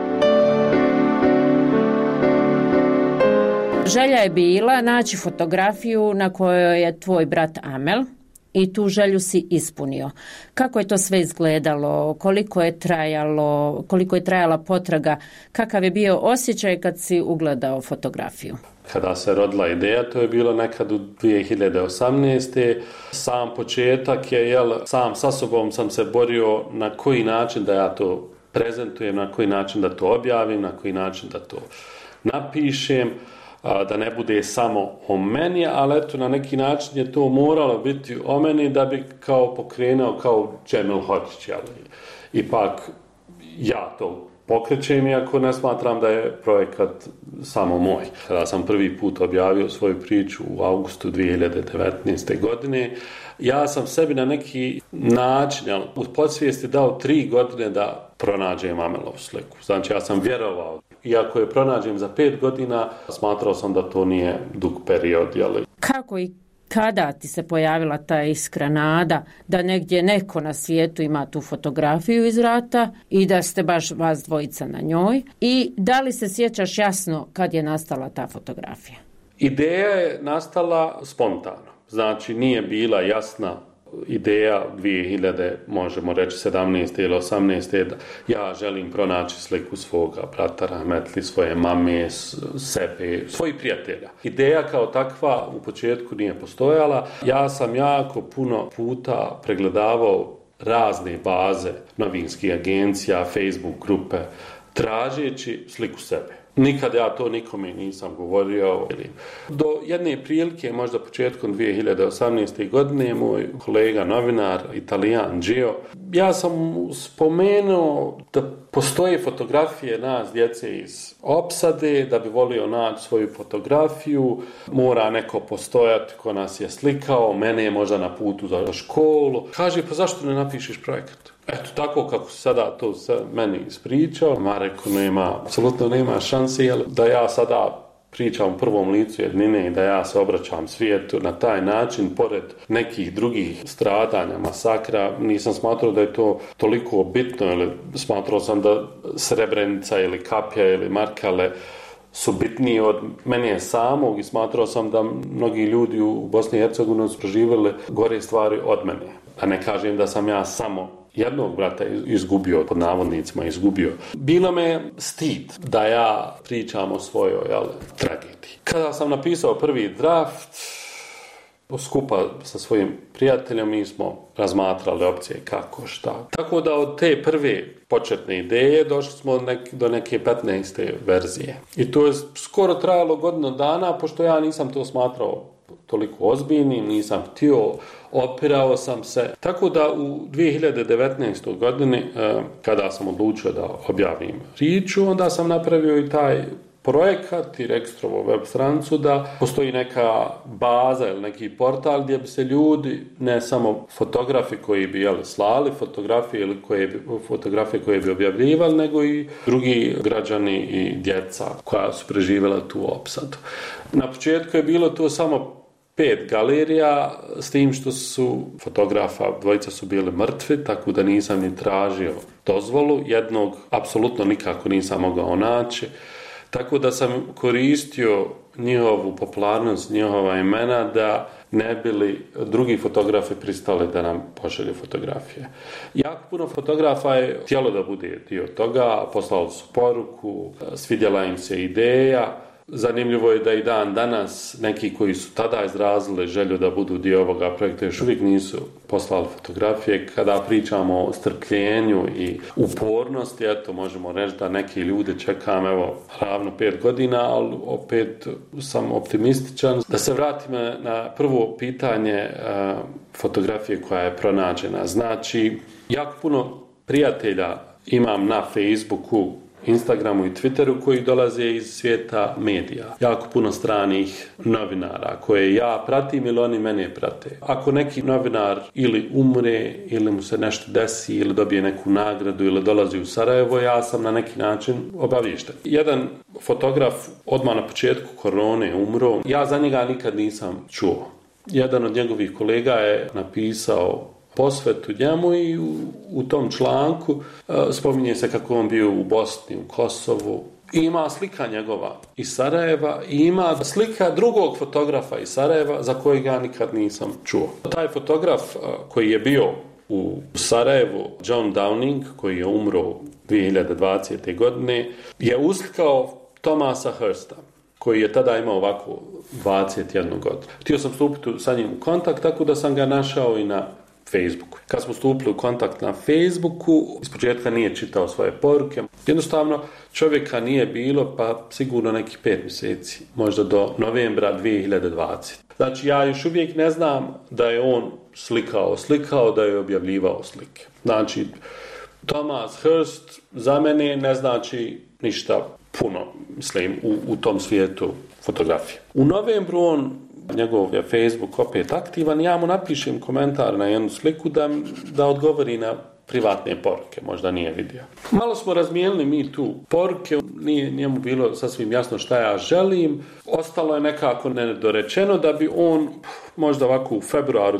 Želja je bila naći fotografiju na kojoj je tvoj brat Amel i tu želju si ispunio. Kako je to sve izgledalo, koliko je trajala potraga, kakav je bio osjećaj kad si ugledao fotografiju? Kada se rodila ideja, to je bilo nekad u 2018. Sam početak je, sam sa sobom sam se borio na koji način da ja to prezentujem, na koji način da to objavim, na koji način da to napišem. da ne bude samo o meni, ali eto, na neki način je to moralo biti o meni da bi kao pokrenuo kao Džemil Hodžić, jel? Ipak ja to pokrećem, iako ne smatram da je projekat samo moj. Kada sam prvi put objavio svoju priču u augustu 2019. godine, ja sam sebi na neki način, u podsvijesti dao 3 godine da pronađem Amelovu sliku. Znači, ja sam vjerovao. Iako je pronađem za 5 godina, smatrao sam da to nije dug period. Jel? Kako i kada ti se pojavila ta iskra nada da negdje neko na svijetu ima tu fotografiju iz rata i da ste baš vas dvojica na njoj? I da li se sjećaš jasno kad je nastala ta fotografija? Ideja je nastala spontano. Znači, nije bila jasna ideja 2000, možemo reći 17. ili 18. da ja želim pronaći sliku svoga brata Rahmetli, svoje mame, sebe, svojih prijatelja. Ideja kao takva u početku nije postojala. Ja sam jako puno puta pregledavao razne baze novinskih agencija, Facebook grupe, tražeći sliku sebe. Nikad ja to nikome nisam govorio. Do jedne prilike, možda početkom 2018. godine, moj kolega novinar, Italijan Gio, ja sam spomenuo da postoje fotografije nas, djece iz opsade, da bi volio naći svoju fotografiju, mora neko postojati ko nas je slikao, mene je možda na putu za školu. Kaže, pa zašto ne napišeš projekat? Eto, tako kako se sada to meni ispričao, ma rekao, apsolutno nema šanse, da ja sada pričam u prvom licu jednine i da ja se obraćam svijetu na taj način, pored nekih drugih stradanja, masakra, nisam smatrao da je to toliko bitno, ili smatrao sam da Srebrenica ili Kapja ili Markale su bitniji od mene samog i smatrao sam da mnogi ljudi u Bosni i Hercegovini su proživjeli gore stvari od mene. A ne kažem da sam ja samo jednog brata izgubio, pod navodnicima izgubio. Bilo me stid da ja pričam o svojoj tragediji. Kada sam napisao prvi draft, skupa sa svojim prijateljom, mi smo razmatrali opcije kako, šta. Tako da od te prve početne ideje došli smo do neke 15. verzije. I to je skoro trajalo godinu dana, pošto ja nisam to smatrao toliko ozbiljnim, nisam htio, opirao sam se. Tako da u 2019. godini, kada sam odlučio da objavim priču, onda sam napravio i taj projekat i registrovo web stranicu da postoji neka baza ili neki portal gdje bi se ljudi, ne samo fotografi koji bi slali fotografije ili fotografije koje bi objavljivali, nego i drugi građani i djeca koja su preživjela tu opsadu. Na početku je bilo to samo 5 galerija, s tim što su fotografa, dvojica su bili mrtvi, tako da nisam ni tražio dozvolu, jednog apsolutno nikako nisam mogao naći. Tako da sam koristio njihovu popularnost, njihova imena da ne bili drugi fotografi pristali da nam pošalju fotografije. Jako puno fotografa je htjelo da bude dio toga, poslali su poruku, svidjela im se ideja. Zanimljivo je da i dan danas neki koji su tada izrazili želju da budu dio ovoga projekta još uvijek nisu poslali fotografije. Kada pričamo o strpljenju i upornosti, eto možemo reći da neki ljudi čekam ravno 5 godina, ali opet sam optimističan. Da se vratim na prvo pitanje fotografije koja je pronađena. Znači, jako puno prijatelja imam na Facebooku, Instagramu i Twitteru koji dolaze iz svijeta medija. Jako puno stranih novinara koje ja pratim ili oni mene prate. Ako neki novinar ili umre ili mu se nešto desi ili dobije neku nagradu ili dolazi u Sarajevo, ja sam na neki način obaviješten. Jedan fotograf odmah na početku korone umro. Ja za njega nikad nisam čuo. Jedan od njegovih kolega je napisao posvetu njemu i u tom članku spominje se kako on bio u Bosni, u Kosovu. I ima slika njegova iz Sarajeva i ima slika drugog fotografa iz Sarajeva za kojeg ja nikad nisam čuo. Taj fotograf koji je bio u Sarajevu, John Downing, koji je umro 2020. godine, je uslikao Thomasa Hursta, koji je tada imao ovako 21 godinu. Htio sam stupiti sa njim u kontakt, tako da sam ga našao i na Facebooku. Kad smo stupili u kontakt na Facebooku, ispočetka nije čitao svoje poruke. Jednostavno, čovjeka nije bilo, pa sigurno nekih 5 mjeseci, možda do novembra 2020. Znači, ja još uvijek ne znam da je on slikao, da je objavljivao slike. Znači, Thomas Hurst za mene ne znači ništa puno, mislim, u tom svijetu fotografije. U novembru njegov je Facebook opet aktivan, ja mu napišem komentar na jednu sliku da odgovori na privatne poruke, možda nije vidio. Malo smo razmijenili mi tu poruke, nije njemu bilo sasvim jasno šta ja želim, ostalo je nekako nedorečeno da bi on možda ovako u februaru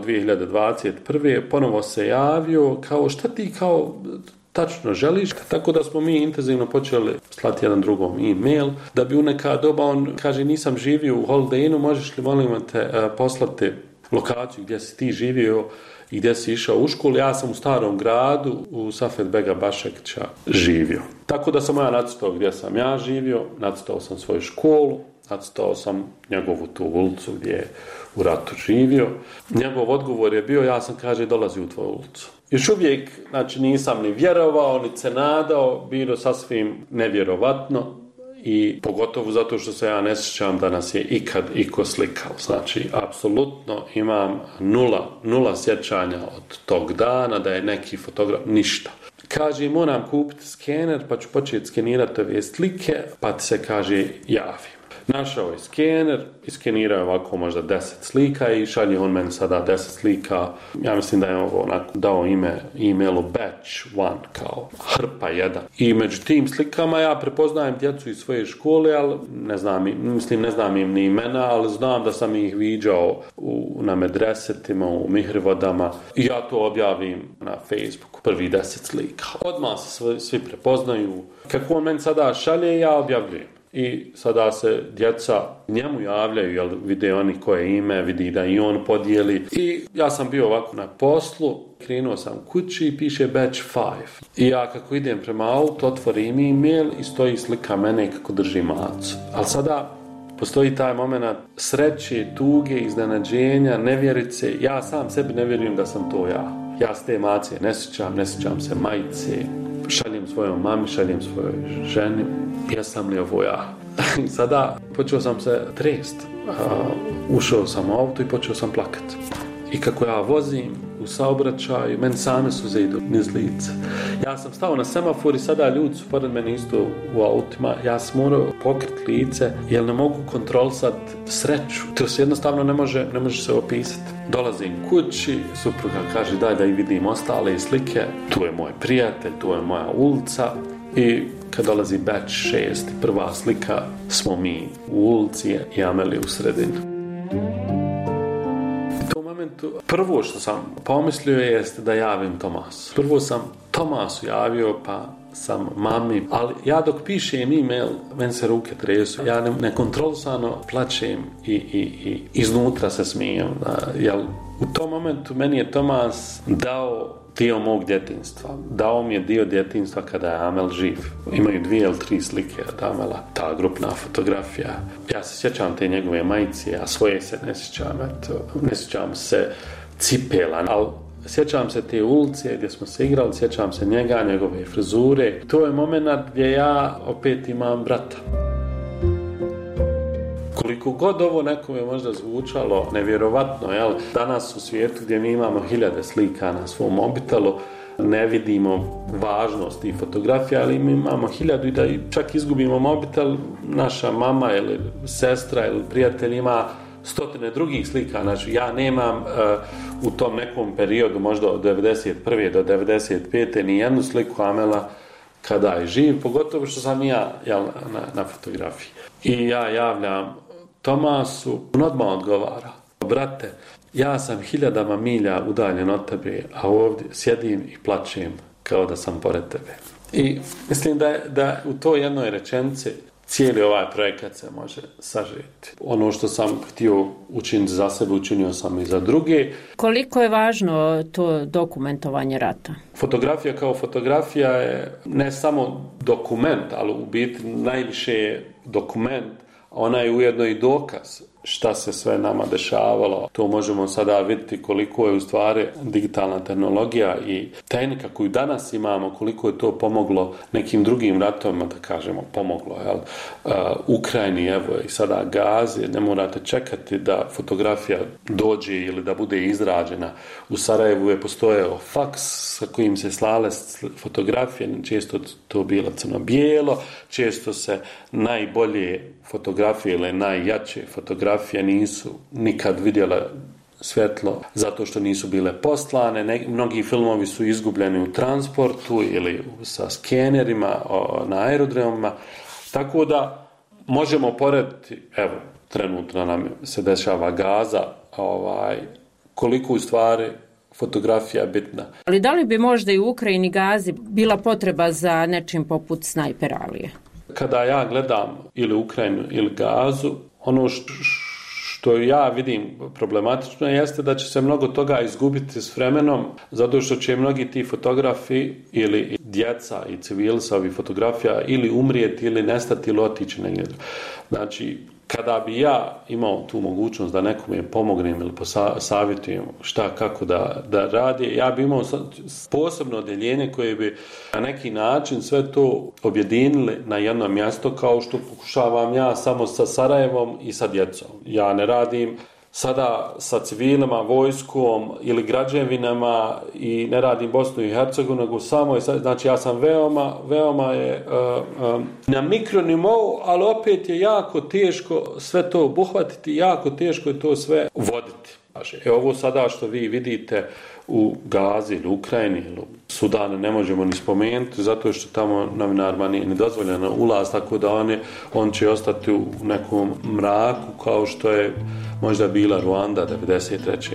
2021. ponovo se javio kao šta ti kao tačno želiš, tako da smo mi intenzivno počeli slati jedan drugom e-mail, da bi u neka doba on kaže nisam živio u Holiday Innu, možeš li molim te poslati lokaciju gdje si ti živio i gdje si išao u školu. Ja sam u Starom gradu u Safet Bega Bašekća živio. Tako da sam ja nacrtao gdje sam ja živio, nacrtao sam svoju školu, nacrtao sam njegovu tu ulicu gdje je u ratu živio. Njegov odgovor je bio, ja sam kaže dolazi u tvoju ulicu. Još uvijek, znači, nisam ni vjerovao, ni se nadao, bilo sasvim nevjerovatno i pogotovo zato što se ja ne sjećam da nas je ikad iko slikao. Znači, apsolutno imam nula sjećanja od tog dana da je neki fotograf, ništa. Kaže, moram kupiti skener pa ću početi skenirati ove slike, pa ti se kaže javi. Našao je skener, iskenirao je ovako možda 10 slika i šalje on meni sada 10 slika. Ja mislim da je ovo onako dao e-mailu batch 1, kao hrpa 1. I među tim slikama ja prepoznajem djecu iz svoje škole, ali ne znam im ni imena, ali znam da sam ih viđao na medresetima, u mihrivodama i ja to objavim na Facebooku, prvi 10 slika. Odmah se svi prepoznaju. Kako on meni sada šalje, ja objavljujem. I sada se djeca njemu javljaju, jer vide oni koje ime, vidi da i on podijeli. I ja sam bio ovako na poslu, krenuo sam kući i piše batch 5. I ja kako idem prema autu, otvorim e-mail i stoji slika mene kako drži macu. Ali sada postoji taj moment sreće, tuge, iznenađenja, nevjerice. Ja sam sebi ne vjerujem da sam to ja. Ja s te mace ne sjećam se majice. Šaljem svojoj mami, šaljem svojoj ženi. Jesam li ovo ja? Sada počeo sam se trest. Ušao sam u auto i počeo sam plakati. I kako ja vozim u saobraćaju, meni same suze idu niz lice. Ja sam stao na semafor i sada ljudi su pored mene isto u autima. Ja sam morao pokriti lice jer ne mogu kontrolisati sreću. To se jednostavno ne može se opisati. Dolazim kući, supruga kaže daj da i vidim ostale slike. Tu je moj prijatelj, tu je moja ulica. I kad dolazi batch 6, prva slika, smo mi u ulici i Amelija u sredini. U tom momentu, prvo što sam pomislio jeste da javim Tomasu. Prvo sam Tomasu javio, pa sam mami, ali ja dok pišem e-mail, meni se ruke tresu, ja nekontrolisano plačem i iznutra se smijem, jer u tom momentu meni je Tomas dao dio mog djetinjstva. Dao mi je dio djetinjstva kada je Amel živ. Imaju 2 ili 3 slike od Amela, ta grupna fotografija. Ja se sjećam te njegove majice, a svoje se ne sjećam. Ne sjećam se cipela, ali sjećam se te ulice gdje smo se igrali, sjećam se njega, njegove frizure. To je moment gdje ja opet imam brata. Koliko god ovo nekome možda zvučalo nevjerovatno, jel? Danas u svijetu gdje mi imamo 1000 slika na svom mobitelu, ne vidimo važnost i fotografija, ali mi imamo 1000 i da čak izgubimo mobitel, naša mama ili sestra ili prijatelj ima 100 drugih slika. Znači ja nemam u tom nekom periodu, možda od 91. do 95. ni jednu sliku Amela kada je živ, pogotovo što sam ja na fotografiji. I ja javljam Tomasu, on odmah odgovara, brate, ja sam 1000 milja udaljen od tebe, a ovdje sjedim i plačem kao da sam pored tebe. I mislim da u toj jednoj rečenici cijeli ovaj projekat se može sažeti. Ono što sam htio učiniti za sebe, učinio sam i za druge. Koliko je važno to dokumentovanje rata? Fotografija kao fotografija je ne samo dokument, ali u biti najviše je dokument, ona je ujedno i dokaz. šta se sve nama dešavalo. To možemo sada vidjeti koliko je u stvari digitalna tehnologija i tehnika koju danas imamo, koliko je to pomoglo nekim drugim ratovima, da kažemo, pomoglo. Jel? Ukrajini, evo i sada Gazi, ne morate čekati da fotografija dođe ili da bude izrađena. U Sarajevu je postojao faks sa kojim se slale fotografije, često to bilo crno-bijelo, često se najbolje fotografije ili najjače fotografije nisu nikad vidjele svjetlo zato što nisu bile poslane. Mnogi filmovi su izgubljeni u transportu ili sa skenerima na aerodromima. Tako da možemo porediti, evo, trenutno nam se dešava Gaza, koliko u stvari fotografija je bitna. Ali da li bi možda i u Ukrajini Gazi bila potreba za nečim poput Snajper Alije? Kada ja gledam ili Ukrajinu ili Gazu, ono što ja vidim problematično jeste da će se mnogo toga izgubiti s vremenom, zato što će mnogi ti fotografi ili djeca i civili sa ovih fotografija ili umrijeti ili nestati ili otići negdje. Znači, kada bi ja imao tu mogućnost da nekome pomognem ili savjetujem šta, kako da radi, ja bi imao posebno odjeljenje koje bi na neki način sve to objedinili na jedno mjesto, kao što pokušavam ja samo sa Sarajevom i sa djecom. Ja ne radim sada sa civilima, vojskom ili građevinama i ne radim Bosnu i Hercegovinu, nego samo, znači ja sam veoma je na mikronivou, ali opet je jako teško sve to obuhvatiti, jako teško je to sve voditi. Ovo sada što vi vidite u Gazi ili Ukrajini ili Sudanu ne možemo ni spomenuti, zato što tamo novinarima nije dozvoljeno ulaz, tako da on će ostati u nekom mraku kao što je možda bila Ruanda 1993.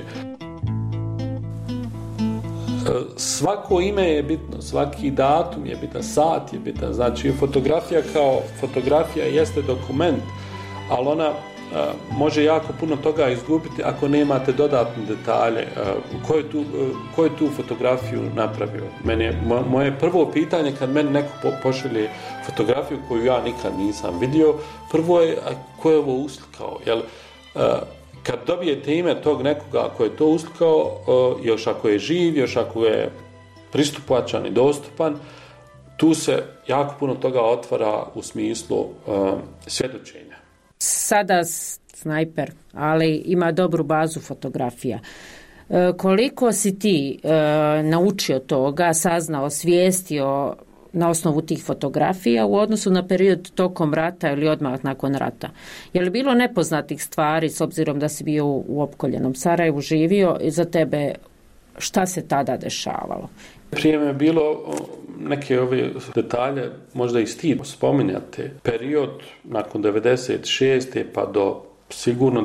Svako ime je bitno, svaki datum je bitan, sat je bitan, znači fotografija kao fotografija jeste dokument, ali ona može jako puno toga izgubiti ako nemate dodatne detalje. Ko je tu fotografiju napravio? Moje prvo pitanje kad meni neko pošalje fotografiju koju ja nikad nisam vidio, prvo je ko je ovo uslikao? Kad dobijete ime tog nekoga ko je to uslikao, još ako je živ, još ako je pristupačan i dostupan, tu se jako puno toga otvara u smislu svjedočenja. Sada Snajper, ali ima dobru bazu fotografija. Koliko si ti naučio toga, saznao, svijestio na osnovu tih fotografija u odnosu na period tokom rata ili odmah nakon rata? Je li bilo nepoznatih stvari, s obzirom da si bio u opkoljenom Sarajevu, živio, i za tebe šta se tada dešavalo? Prije me je bilo neke ove detalje, možda i stid spominjati. Period nakon 96. pa do sigurno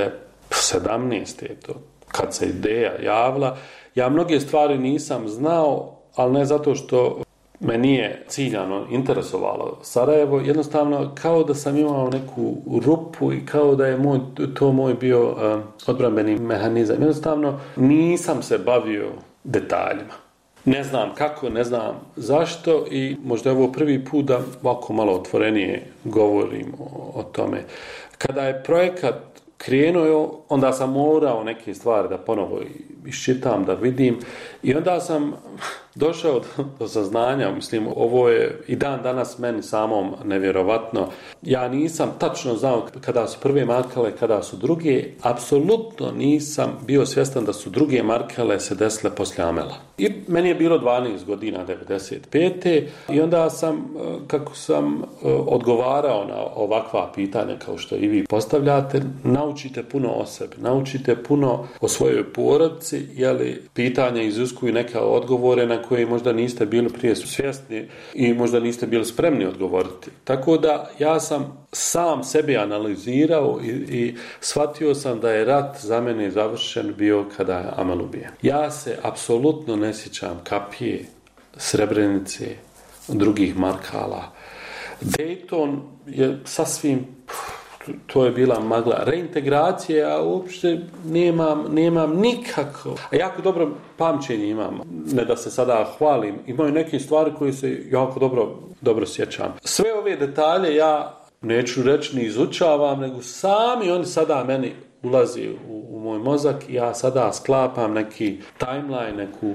2017. to, kad se ideja javila, ja mnoge stvari nisam znao, ali ne zato što me nije ciljano interesovalo Sarajevo, jednostavno kao da sam imao neku rupu i kao da je to moj bio odbrambeni mehanizam. Jednostavno nisam se bavio detaljima. Ne znam kako, ne znam zašto i možda je ovo prvi put da ovako malo otvorenije govorim o tome. Kada je projekat krenuo, onda sam morao neke stvari da ponovo iščitam, da vidim i onda sam došao do saznanja, mislim, ovo je i dan danas meni samom nevjerovatno. Ja nisam tačno znao kada su prve markale, kada su druge, apsolutno nisam bio svjestan da su druge markale se desile poslije Amela. I meni je bilo 12 godina, 95. I onda sam, kako sam odgovarao na ovakva pitanja kao što i vi postavljate, naučite puno o sebi, naučite puno o svojoj porodici, jeli pitanja iziskuju neke odgovore na koje možda niste bili prije svjesni i možda niste bili spremni odgovoriti. Tako da ja sam sam sebi analizirao i shvatio sam da je rat za mene završen bio kada je Amel ubijen. Ja se apsolutno ne sjećam Kapije, Srebrenice, drugih markala. Dayton je sasvim, to je bila magla. Reintegracije, ja uopšte nemam nikako. A jako dobro pamćenje imam. Ne da se sada hvalim. Imaju neke stvari koje se jako dobro sjećam. Sve ove detalje ja neću reći ni izučavam, nego sami oni sada meni ulazi u moj mozak i ja sada sklapam neki timeline, neku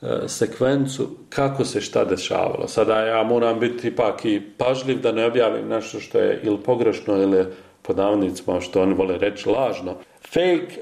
sekvencu kako se šta dešavalo. Sada ja moram biti ipak i pažljiv da ne objavim nešto što je ili pogrešno ili pod navodnicima što oni vole reći lažno. Fake,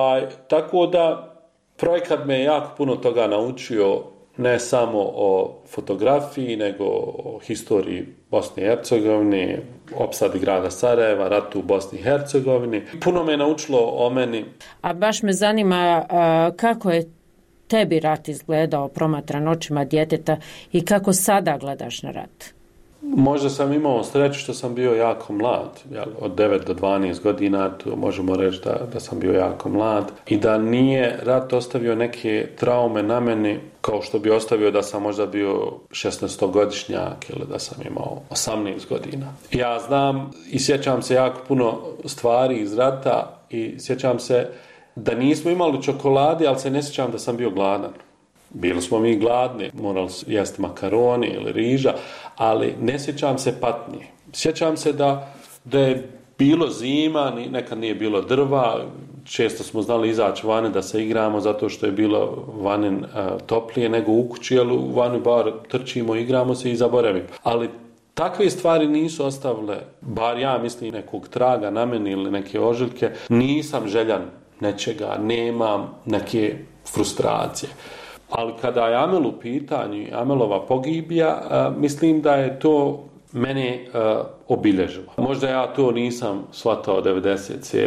tako da projekat me jako puno toga naučio, ne samo o fotografiji, nego o historiji Bosne i Hercegovine, opsadi grada Sarajeva, ratu u Bosni i Hercegovini. Puno me naučilo o meni. A baš me zanima kako je tebi rat izgledao promatran očima djeteta i kako sada gledaš na rat? Možda sam imao sreću što sam bio jako mlad, od 9 do 12 godina, možemo reći da sam bio jako mlad i da nije rat ostavio neke traume na meni kao što bi ostavio da sam možda bio 16-godišnjak ili da sam imao 18 godina. Ja znam i sjećam se jako puno stvari iz rata i sjećam se da nismo imali čokolade, ali se ne sjećam da sam bio gladan. Bili smo mi gladni, morali jesti makaroni ili riža, ali ne sjećam se patnje. Sjećam se da je bilo zima, nekad nije bilo drva, često smo znali izaći vani da se igramo zato što je bilo vani toplije nego u kući, ali u vani bar trčimo, igramo se i zaboravimo. Ali takve stvari nisu ostavile, bar ja mislim, nekog traga na meni ili neke ožiljke. Nisam željan nečega, nemam neke frustracije. Ali kada je Amel u pitanju, Amelova pogibija, mislim da je to mene obilježilo. Možda ja to nisam shvatao 97.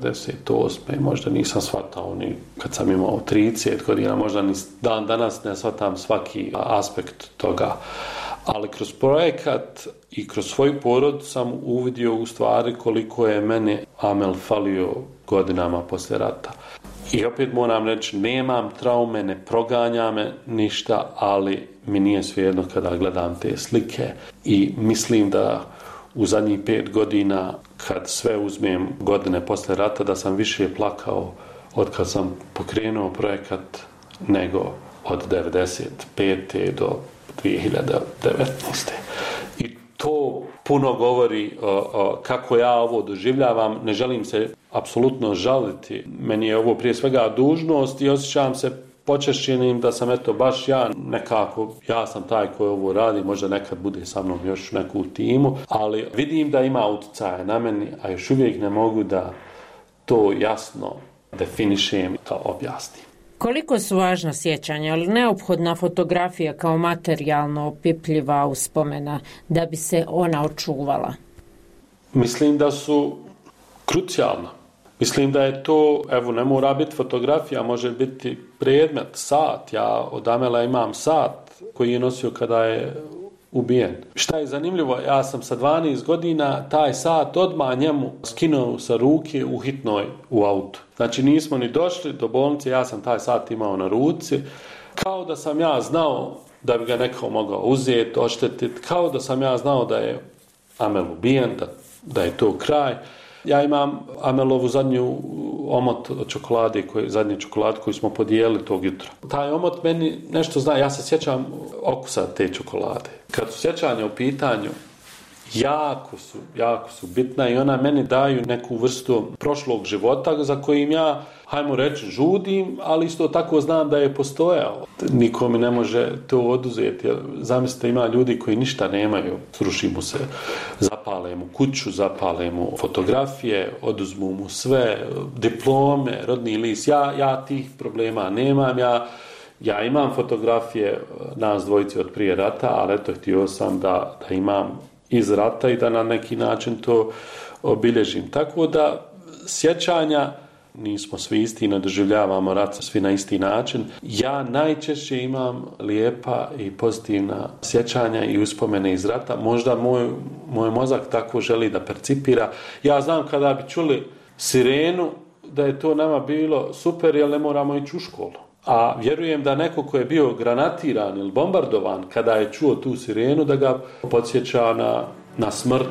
98. Možda nisam shvatao ni kad sam imao 30 godina, možda ni dan danas ne shvatam svaki aspekt toga. Ali kroz projekat i kroz svoju porodicu sam uvidio u stvari koliko je meni Amel falio godinama poslije rata. I opet moram reći, nemam traume, ne proganja me ništa, ali mi nije svejedno kada gledam te slike i mislim da u zadnjih 5 godina, kad sve uzmem godine poslije rata, da sam više plakao od kad sam pokrenuo projekat nego od 95. do 2019. I to puno govori kako ja ovo doživljavam. Ne želim se apsolutno žaliti. Meni je ovo prije svega dužnost i osjećam se počašćenim da sam baš ja nekako, ja sam taj koji ovo radi, možda nekad bude sa mnom još neku timu, ali vidim da ima utjecaja na meni, a još uvijek ne mogu da to jasno definišem i to objasnim. Koliko su važna sjećanja, ali neophodna fotografija kao materijalno opipljiva uspomena da bi se ona očuvala? Mislim da su krucijalna. Mislim da je to, ne mora biti fotografija, može biti predmet, sat. Ja od Amela imam sat koji je nosio kada je ubijen. Šta je zanimljivo, ja sam sa 12 godina taj sat odmah njemu skinuo sa ruke u hitnoj u autu. Znači nismo ni došli do bolnice, ja sam taj sat imao na ruci, kao da sam ja znao da bi ga neko mogao uzeti, oštetiti, kao da sam ja znao da je Amel ubijen, da je to kraj. Ja imam Amelovu zadnju omot od čokolade, zadnji čokolad koji smo podijelili tog jutra. Taj omot meni nešto zna, ja se sjećam okusa te čokolade. Kad su sjećanja u pitanju, jako su bitna i ona meni daju neku vrstu prošlog života za kojim ja, hajmo reći, žudim, ali isto tako znam da je postojao. Niko mi ne može to oduzeti. Zamislite, ima ljudi koji ništa nemaju, sruši mu se, zapale mu kuću, zapale mu fotografije, oduzmu mu sve, diplome, rodni list. Ja tih problema nemam, ja imam fotografije nas dvojice od prije rata, ali htio sam da imam iz rata i da na neki način to obilježim. Tako da sjećanja, nismo svi isti, ne doživljavamo rat svi na isti način. Ja najčešće imam lijepa i pozitivna sjećanja i uspomene iz rata. Možda moj mozak tako želi da percipira. Ja znam kada bi čuli sirenu da je to nama bilo super jer ne moramo ići u školu. A vjerujem da neko ko je bio granatiran ili bombardovan, kada je čuo tu sirenu, da ga podsjeća na smrt.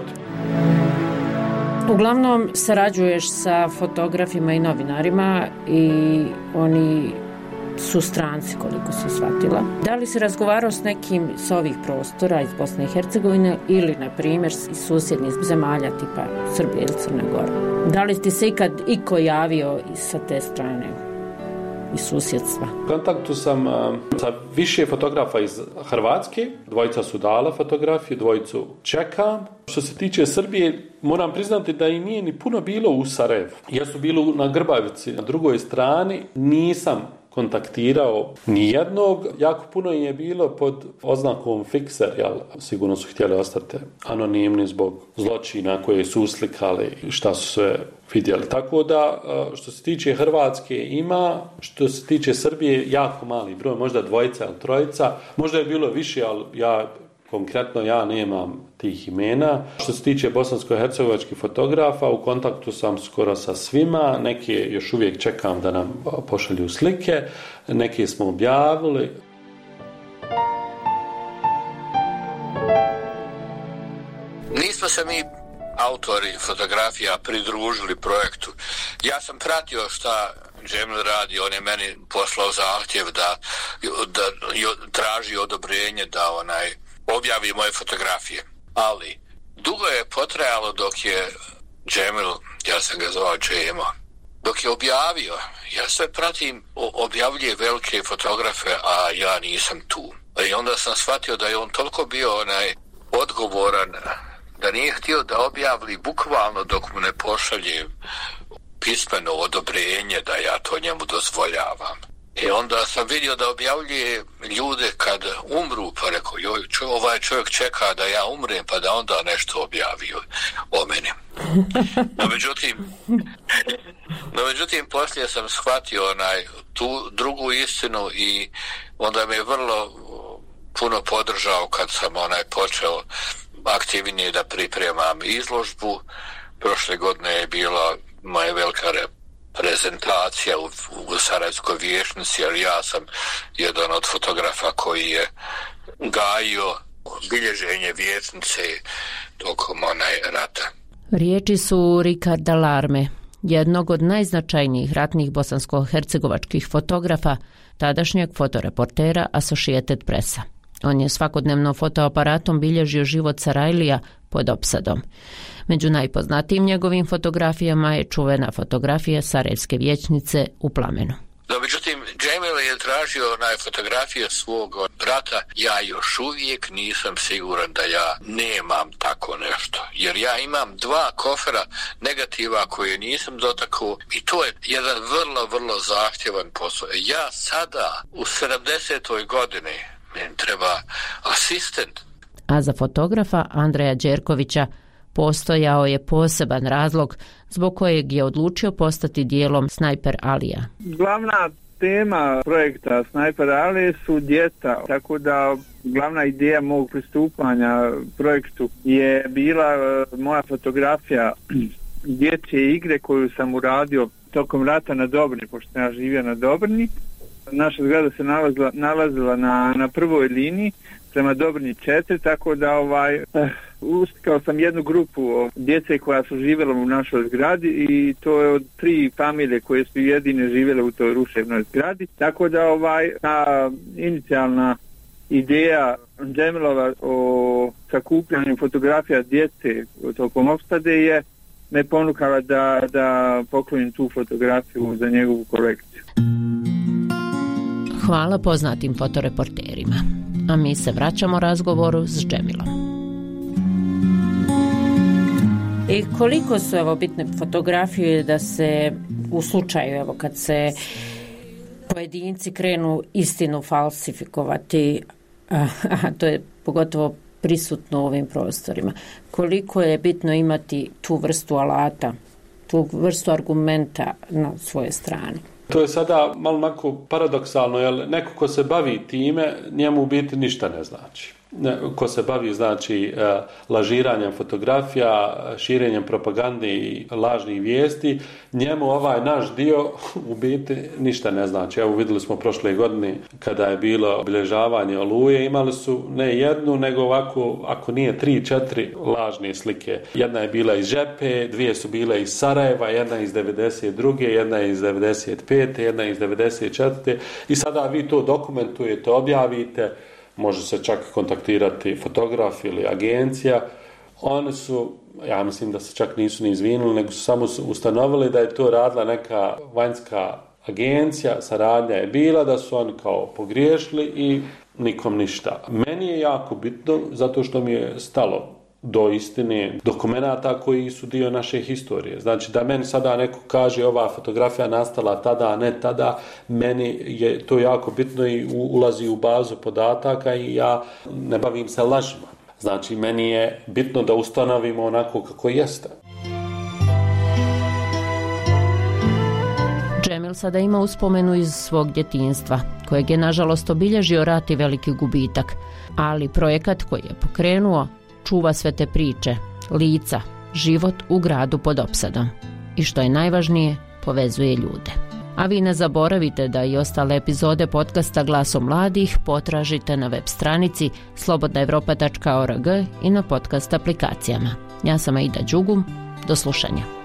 Uglavnom sarađuješ sa fotografima i novinarima i oni su stranci, koliko sam shvatila. Da li si razgovarao s nekim s ovih prostora iz Bosne i Hercegovine ili, na primjer, iz susjednih zemalja tipa Srbije ili Crne Gore? Da li ti se ikad iko javio sa te strane, iz susjedstva? U kontaktu sam sa više fotografa iz Hrvatske, dvojica su dala fotografiju, dvojicu čekam. Što se tiče Srbije, moram priznati da i nije ni puno bilo u Sarajevu. Ja su bili na Grbavici, na drugoj strani, nisam kontaktirao nijednog, jako puno je bilo pod oznakom fikser, jel? Sigurno su htjeli ostati anonimni zbog zločina koje su uslikali i šta su sve vidjeli. Tako da, što se tiče Hrvatske ima, što se tiče Srbije, jako mali broj, možda dvojica ili trojica, možda je bilo više, ali konkretno ja nemam tih imena. Što se tiče bosansko-hercegovačkih fotografa, u kontaktu sam skoro sa svima, neke još uvijek čekam da nam pošalju slike, neke smo objavili. Nismo se mi autori fotografija pridružili projektu. Ja sam pratio šta Džemil radi, on je meni poslao zahtjev da traži odobrenje da objavi moje fotografije. Ali dugo je potrajalo dok je Džemil, ja sam ga zvao Džemo, dok je objavio. Ja sve pratim, objavljuje velike fotografe, a ja nisam tu. I onda sam shvatio da je on toliko bio odgovoran da nije htio da objavili bukvalno dok mu ne pošalje pismeno odobrenje da ja to njemu dozvoljavam. I onda sam vidio da objavljuje ljude kad umru, pa rekao, ovaj čovjek čeka da ja umrem, pa da onda nešto objavi o meni. No međutim, poslije sam shvatio tu drugu istinu i onda me je vrlo puno podržao kad sam počeo aktivnije da pripremam izložbu. Prošle godine je bila moja velika prezentacija u Sarajevskoj vijećnici, jer ja sam jedan od fotografa koji je gajio bilježenje vijećnice tokom rata. Riječi su Ricarda Larme, jednog od najznačajnijih ratnih bosansko-hercegovačkih fotografa, tadašnjeg fotoreportera Associated Pressa. On je svakodnevno fotoaparatom bilježio život Sarajlija pod opsadom. Među najpoznatijim njegovim fotografijama je čuvena fotografija Sarajevske vijećnice u plamenu. No, međutim, Džemil je tražio fotografije svog brata. Ja još uvijek nisam siguran da ja nemam tako nešto. Jer ja imam 2 kofera negativa koje nisam dotakao i to je jedan vrlo, vrlo zahtjevan posao. Ja sada u 70. godini meni treba asistent. A za fotografa Andreja Đerkovića postojao je poseban razlog zbog kojeg je odlučio postati dijelom Snajper Alija. Glavna tema projekta Snajper Alije su djeca, tako da glavna ideja mog pristupanja projektu je bila moja fotografija dječje igre koju sam uradio tokom rata na Dobrni, pošto ja živio na Dobrni. Naša zgrada se nalazila na prvoj liniji prema Dobrni 4, tako da uslikao sam jednu grupu djece koja su živjela u našoj zgradi i to je od 3 familije koje su jedine živjele u toj ruševnoj zgradi. Tako da ta inicijalna ideja Džemilova o sakupljanju fotografija djece tokom opstade je me ponukala da poklonim tu fotografiju za njegovu kolekciju. Hvala poznatim fotoreporterima. A mi se vraćamo razgovoru s Džemilom. I koliko su bitne fotografije da se u slučaju kad se pojedinci krenu istinu falsifikovati, a to je pogotovo prisutno u ovim prostorima. Koliko je bitno imati tu vrstu alata, tu vrstu argumenta na svoje strane? To je sada malo onako paradoksalno, jer neko ko se bavi time, njemu u biti ništa ne znači. ko se bavi znači lažiranjem fotografija, širenjem propagande i lažnih vijesti, njemu ovaj naš dio u biti ništa ne znači. Evo vidjeli smo prošle godine kada je bilo obilježavanje Oluje, imali su ne jednu, nego ovako, ako nije 3-4 lažne slike. Jedna je bila iz Žepe, dvije su bile iz Sarajeva, jedna iz 92. jedna iz 95. jedna iz 94. I sada vi to dokumentujete, objavite, može se čak kontaktirati fotograf ili agencija. Oni su, ja mislim da se čak nisu ni izvinuli, nego su samo ustanovili da je to radila neka vanjska agencija, saradnja je bila, da su oni kao pogriješili i nikom ništa. Meni je jako bitno zato što mi je stalo do istine dokumenata koji su dio naše historije. Znači da meni sada neko kaže ova fotografija nastala tada, a ne tada, meni je to jako bitno i ulazi u bazu podataka i ja ne bavim se lažima. Znači meni je bitno da ustanovimo onako kako jeste. Džemil sada ima uspomenu iz svog djetinjstva, kojeg je nažalost obilježio rat i veliki gubitak, ali projekat koji je pokrenuo čuva sve te priče, lica, život u gradu pod opsadom. I što je najvažnije, povezuje ljude. A vi ne zaboravite da i ostale epizode podcasta Glasom mladih potražite na web stranici slobodnaevropa.org i na podcast aplikacijama. Ja sam Aida Đugum, do slušanja.